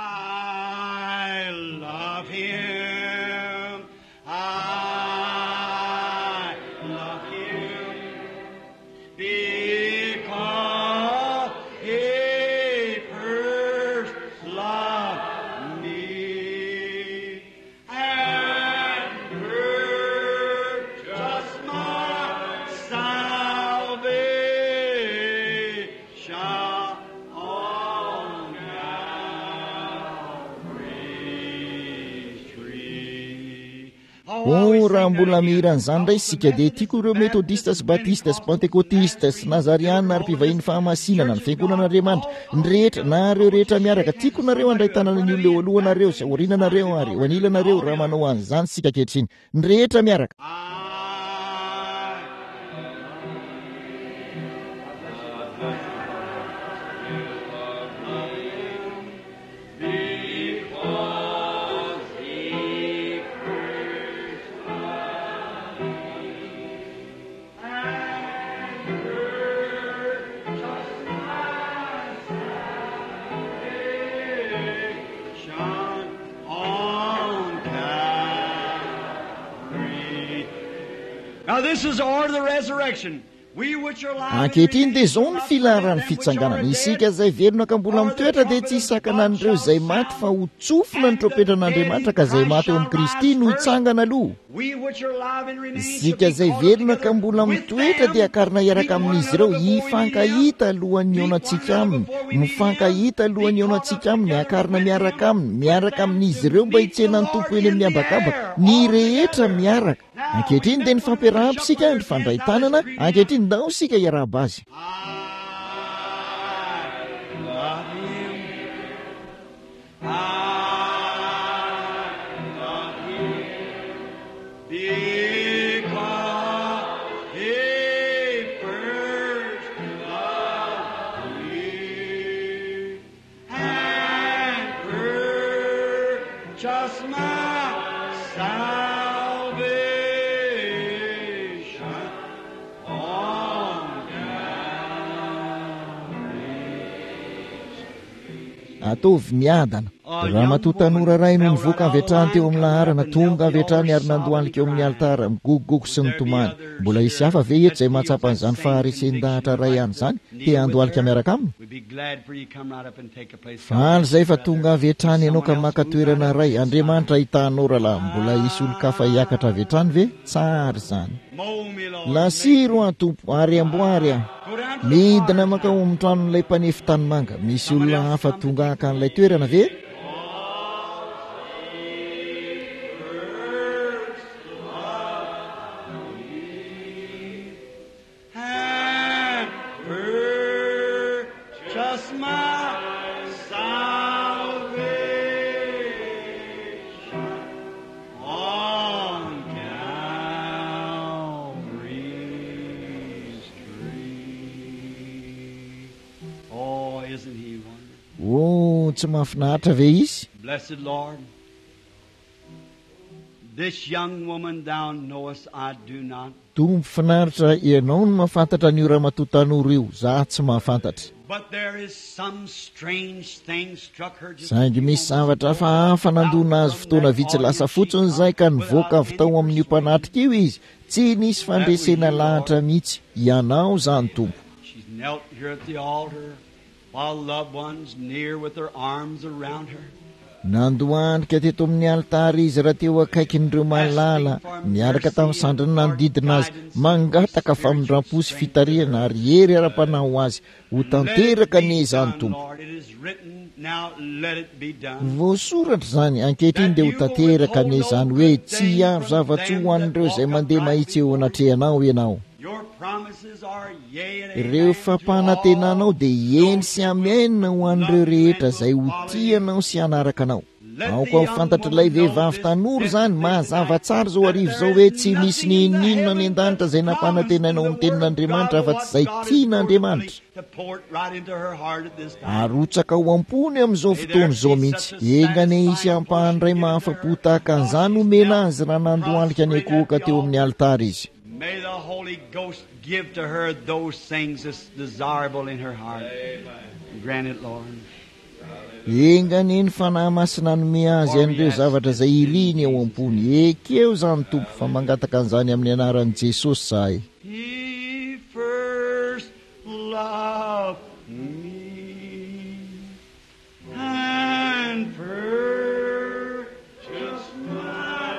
Raha mbola mihiran'izany indray sika dia tiako ireo metodista sy batista sy pentekotista sy nazariana ary mpivahiny fahamasinana ny fiangonan'Andriamanitra ny rehetra na ireo rehetra miaraka. Tiako nareo andray tanana ny olona eo alohanareo sy aoriananareo ary eo anilanareo raha manao an'izany sika kehitriny, ny rehetra miaraka. Ankehitriny dia izao ny filaharany fitsanganana. Isika izay velona ka mbola mitoetra dia tsy hisakana an'ireo izay maty, fa ho tsofina ny trompetran'Andriamanitra ka izay maty eo amin'ny Kristy no hitsangana aloha. Isika izay velona ka mbola mitoetra dia akarina hiaraka amin'izy ireo hifankahita alohan'ny aonantsika aminy, mifankahita alohan'ny aonantsika aminy, akarina miaraka aminy, miaraka amin'izy ireo mba hitsena ny tompo eny amin'ny habakabaka, ny rehetra miaraka. Ankehitriny dia ny fampiarahana sika, ny fandray tanana, ankehitriny ndao sika iaraha-bazy. Ataovy miadana. raha matoa tanora ray no nivoaka avy hatrany teo amin'ny laharana tonga avy hatrany ary nandohalika eo amin'ny altara migogoko sy ny tomany. Mbola hisy hafa ve eto izay mahatsapa an'izany faharesen-dahatra ray ihany izany te handohalika miaraka aminy? Faly izay fa tonga avy hatrany ianao ka maka toerana ray. Andriamanitra hitanao rahalahy, mbola hisy olo-kafa hiakatra avy hatrany ve? Tsara izany. Lasiro a tompo, ary amboary aho. Midina makao amin'ny tranon'ilay mpanefy tanimanga. Misy olona hafa tonga haka an'ilay toerana ve? Tsy mahafinaritra ve izy? Blessed Lord, this young woman thou knowest I do not. Tompo finaritra, ianao no mahafantatra an'io ramatoa tanora io, za tsy mahafantatra. But there is some strange thing struck her just. Saingy misy zavatra hafa nandona azy fotoana vitsy lasa fotsiny zay ka nivoaka avy tao amin'io mpanatrika io izy. Tsy nisy fandresena lahatra mihitsy. Ianao zany Tompo. She's knelt here at the altar, while loved ones near with their arms around her. Nandoandrika teto amin'ny altara izy raha teo akaikin'ireo mahalala, miaraka tamin'ny sandriny nanodidina azy, mangataka famindram-po sy fitarihana ary hery ara-panao azy ho tanteraka ne izany Tompo. Voasoratra izany ankehitriny dia ho tanteraka ne izany hoe tsy hiaro zava-tsoa ho an'ireo izay mandeha mahitsy eo anatrehanao ianao. Ireo fampanantenanao dia eny sy amienina ho an'ireo rehetra izay ho tianao sy hanaraka anao. Aoko ao fantatra ilay vehivavy tanora izany mazava tsara zao arivo zao hoe tsy misy ninona ny an-danitra izay nampanantenainao amin'ny tenin'Andriamanitra afa-tsy izay tian'Andriamanitra. Arotsaka ho ampony amin'izao fotoana izao mihitsy. Engane isy ampahandray mahafa-po tahaka an'izany omena azy raha nandohalika ny akohoka teo amin'ny altara izy. May the Holy Ghost give to her those things that's desirable in her heart. Grant it, Lord. Engane ny fanahy masina nome azy an'ireo zavatra izay iliny eo ampony. Ekeo zany Tompo fa mangataka an'izany amin'ny anaran'i Jesosy zahay. He first loved me and purchased my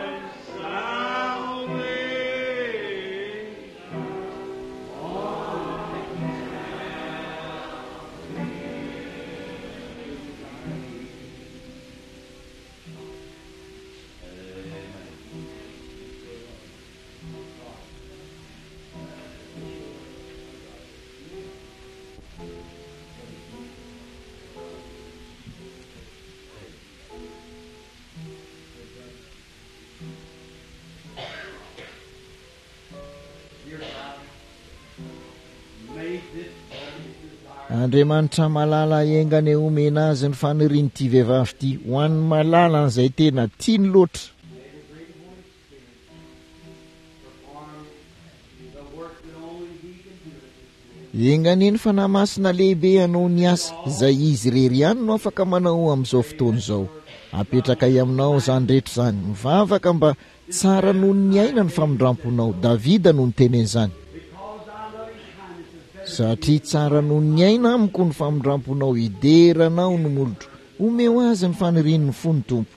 Andriamanitra malala engane omena azy ny fanirian'ity vehivavy ity, ho an'ny malala an'izay tena tiany loatra. Engane ny fanahy masina lehibe hanao ny asa izay izy rery ihany no afaka manao amin'izao fotoana izao. Apetraka aminao zany rehetra zany, mivavaka mba tsara noho ny aina ny famindramponao. Davida no nitenen'izany. Satria tsara noho ny aina amiko ny famindramponao, hideranao no molotro, omeo azy ny fanirian'ny fony Tompo.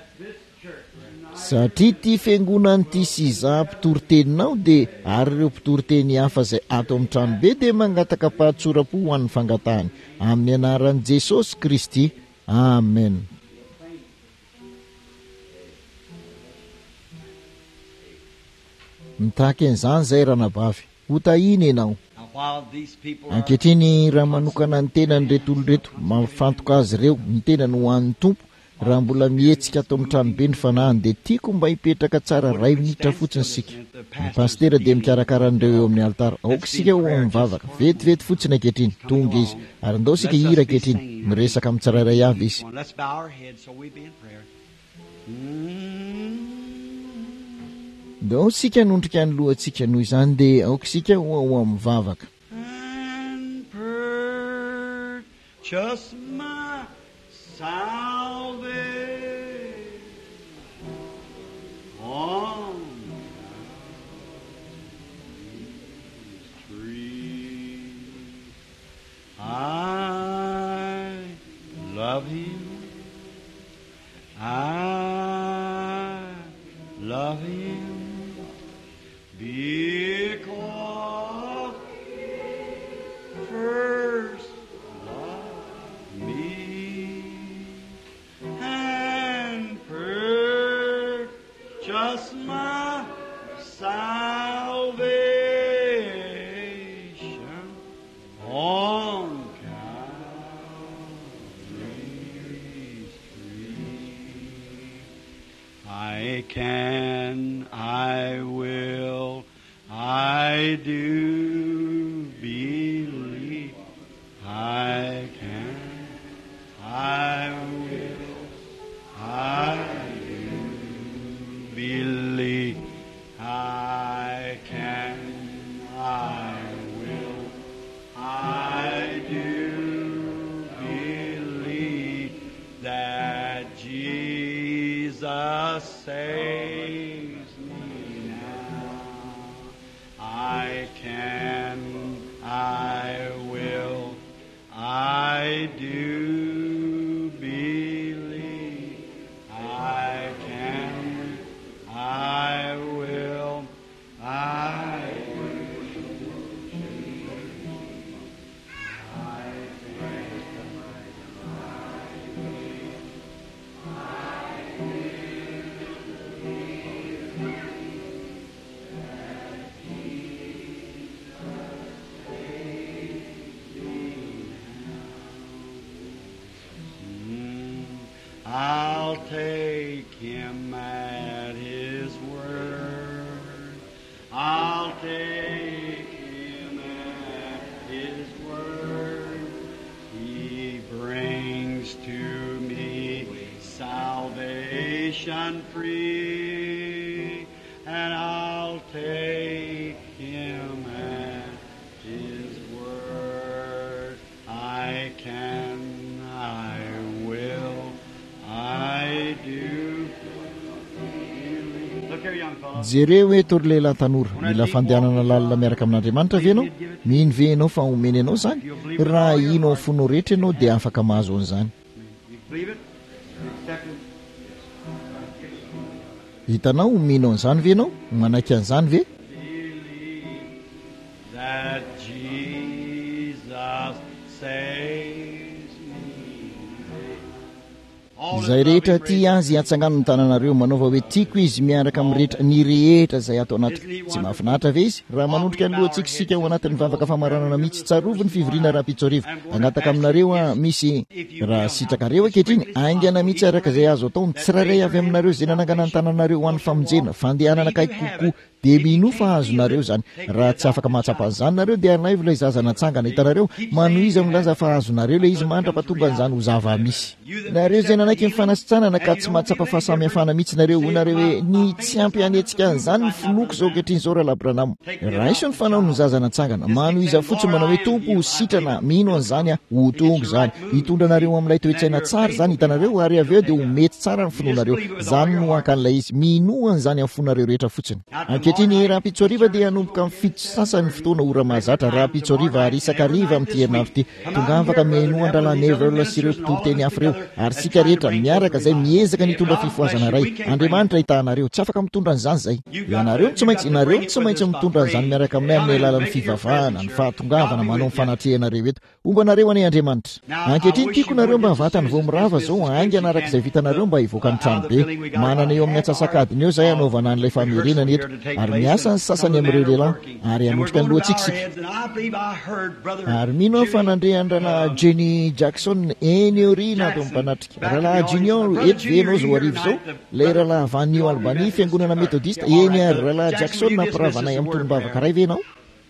Satria ty fiangonana ty sy izaha mpitory-teninao dia ary ireo mpitory-teny hafa izay ato amin'ny tranobe dia mangataka pahatsora-po ho an'ny fangatahany. Amin'ny anaran'i Jesosy Kristy. Amen. Mitaky an'izany zay ranabavy, ho tahiny ianao. Ankehitriny raha manokana ny tenan'ireto olo-reto, mafantoka azy ireo ny tenany ho an'ny Tompo. Raha mbola mihetsika ato amin'ny tranobe ny fanahany dia tiako mba hipetraka tsara 2 minitra fotsiny sika. Ny pastera dia mikarakara an'ireo eo amin'ny altara. Aoka sika ho mivavaka, vetivety fotsiny ankehitriny, tonga izy ary ndao sika hira ankehitriny, miresaka amin'ny tsirairay avy izy. Ndao sika nondrika ny lohantsika noho izany dia aoka sika ho mivavaka. Just my salvation. I love Him because first loved me and purchased my salvation on Calvary's tree. I can, I will, I do believe. I can, I will, I do believe. I can, I will, I do believe that Jesus saves me now. I can, I will, I do believe. I can, I will, I I'll take Him at His word. I'll take Him at His word. He brings to me salvation free, and I'll take Him at His word. I can, I will, I do. Look here, young fellow. jereo hoe tory lehilahy tanora mila fandehanana lalina miaraka amin'andriamanitra ve ianao mino ve ianao fa omeny ianao zany raha ino fonao rehetra ianao dia afaka mahazo an'izany. Believe it? Accept it? Hitanao omeno an'izany ve ianao manaiky an'izany ve? Believe that Jesus saves me. Izay rehetra tia azy hatsangano ny tananareo manaova hoe tiako izy miaraka amin'ny rehetra ny rehetra izay ato anatiny. Tsy mahafinaritra ve izy raha manondrika ny lohantsika isika ao anatin'ny vavaka famaranana mihitsy tsarovy ny fivoriana raha-pitsoriva angataka aminareo misy raha sitrakareo ankehitriny aingana mihitsy araka izay azo atao ny tsirairay avy aminareo izay nanangana ny tananareo ho an'ny famonjena fandehanana kaiky kokoa dia minofa azonareo zany. Raha tsy afaka mahatsapa an'izany nareo dia alaivo ilay zaza natsangana hitanareo manohiza milaza fa azonareo ilay izy mandrapatonga an'izany ho zava misy. Nareo izay nanaiky mifanasitsanana ka tsy mahatsapa fahasamihafana mihitsy nareo honareo hoe ny tsy ampy hanetsika an'izany ny foloko izao ankehitriny izao raha labranamo. Raha iso ny fanao ny zaza natsangana manohiza fotsiny manao hoe tompo sitrana mino an'izany ho tonga izany hitondra nareo amin'ilay toetsaina tsara zany hitanareo ary avy eo dia ho mety tsara ny finoanareo zany no ankan'ilay izy mino an'izany amin'ny fonareo rehetra fotsiny. Ankehitriny raha-pitsoriva dia hanomboka amin'ny fito sasany fotoana ora mahazatra raha-pitsoriva ary isakariva amin'ity herinandro ity tonga afaka miaino an-drala Neville sy ireo mpitory-teny hafa ireo ary sika rehetra miaraka izay miezaka nitondra fifoazana ray. Andriamanitra hitanareo tsy afaka mitondra an'izany zay. Ianareo tsy maintsy mitondra an'izany miaraka aminay amin'ny alalan'ny fivavahana ny fahatongavana manao mifanatrehanareo eto ombanareo anay Andriamanitra. Ankehitriny tiako nareo mba vatany vao mirava zao aingana araka izay vitanareo mba hivoaka ny trano be manana eo amin'ny atsasakadiny eo izay anaovana an'ilay famerenana eto ary miasa ny sasany amin'ireo lehilahy ary anotrika ny lohantsika sika. Ary mino fa nandrehandrana Jenny Jackson eny eorina ato mipanatrika rahalahy Junior eto ve ianao zao arivo zao ilay rahalahy Vanio Albany fiangonana metodista eny ary rahalahy Jackson nampiaravanay amin'ny tolombavaka ray ve ianao?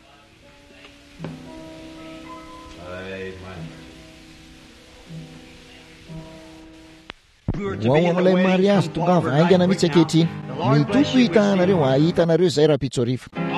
ho ao amin'ilay mariazy tongava aingana mihitsy ankehitriny ny tompo hitanareo ahitanareo izay raha-pitsoriva.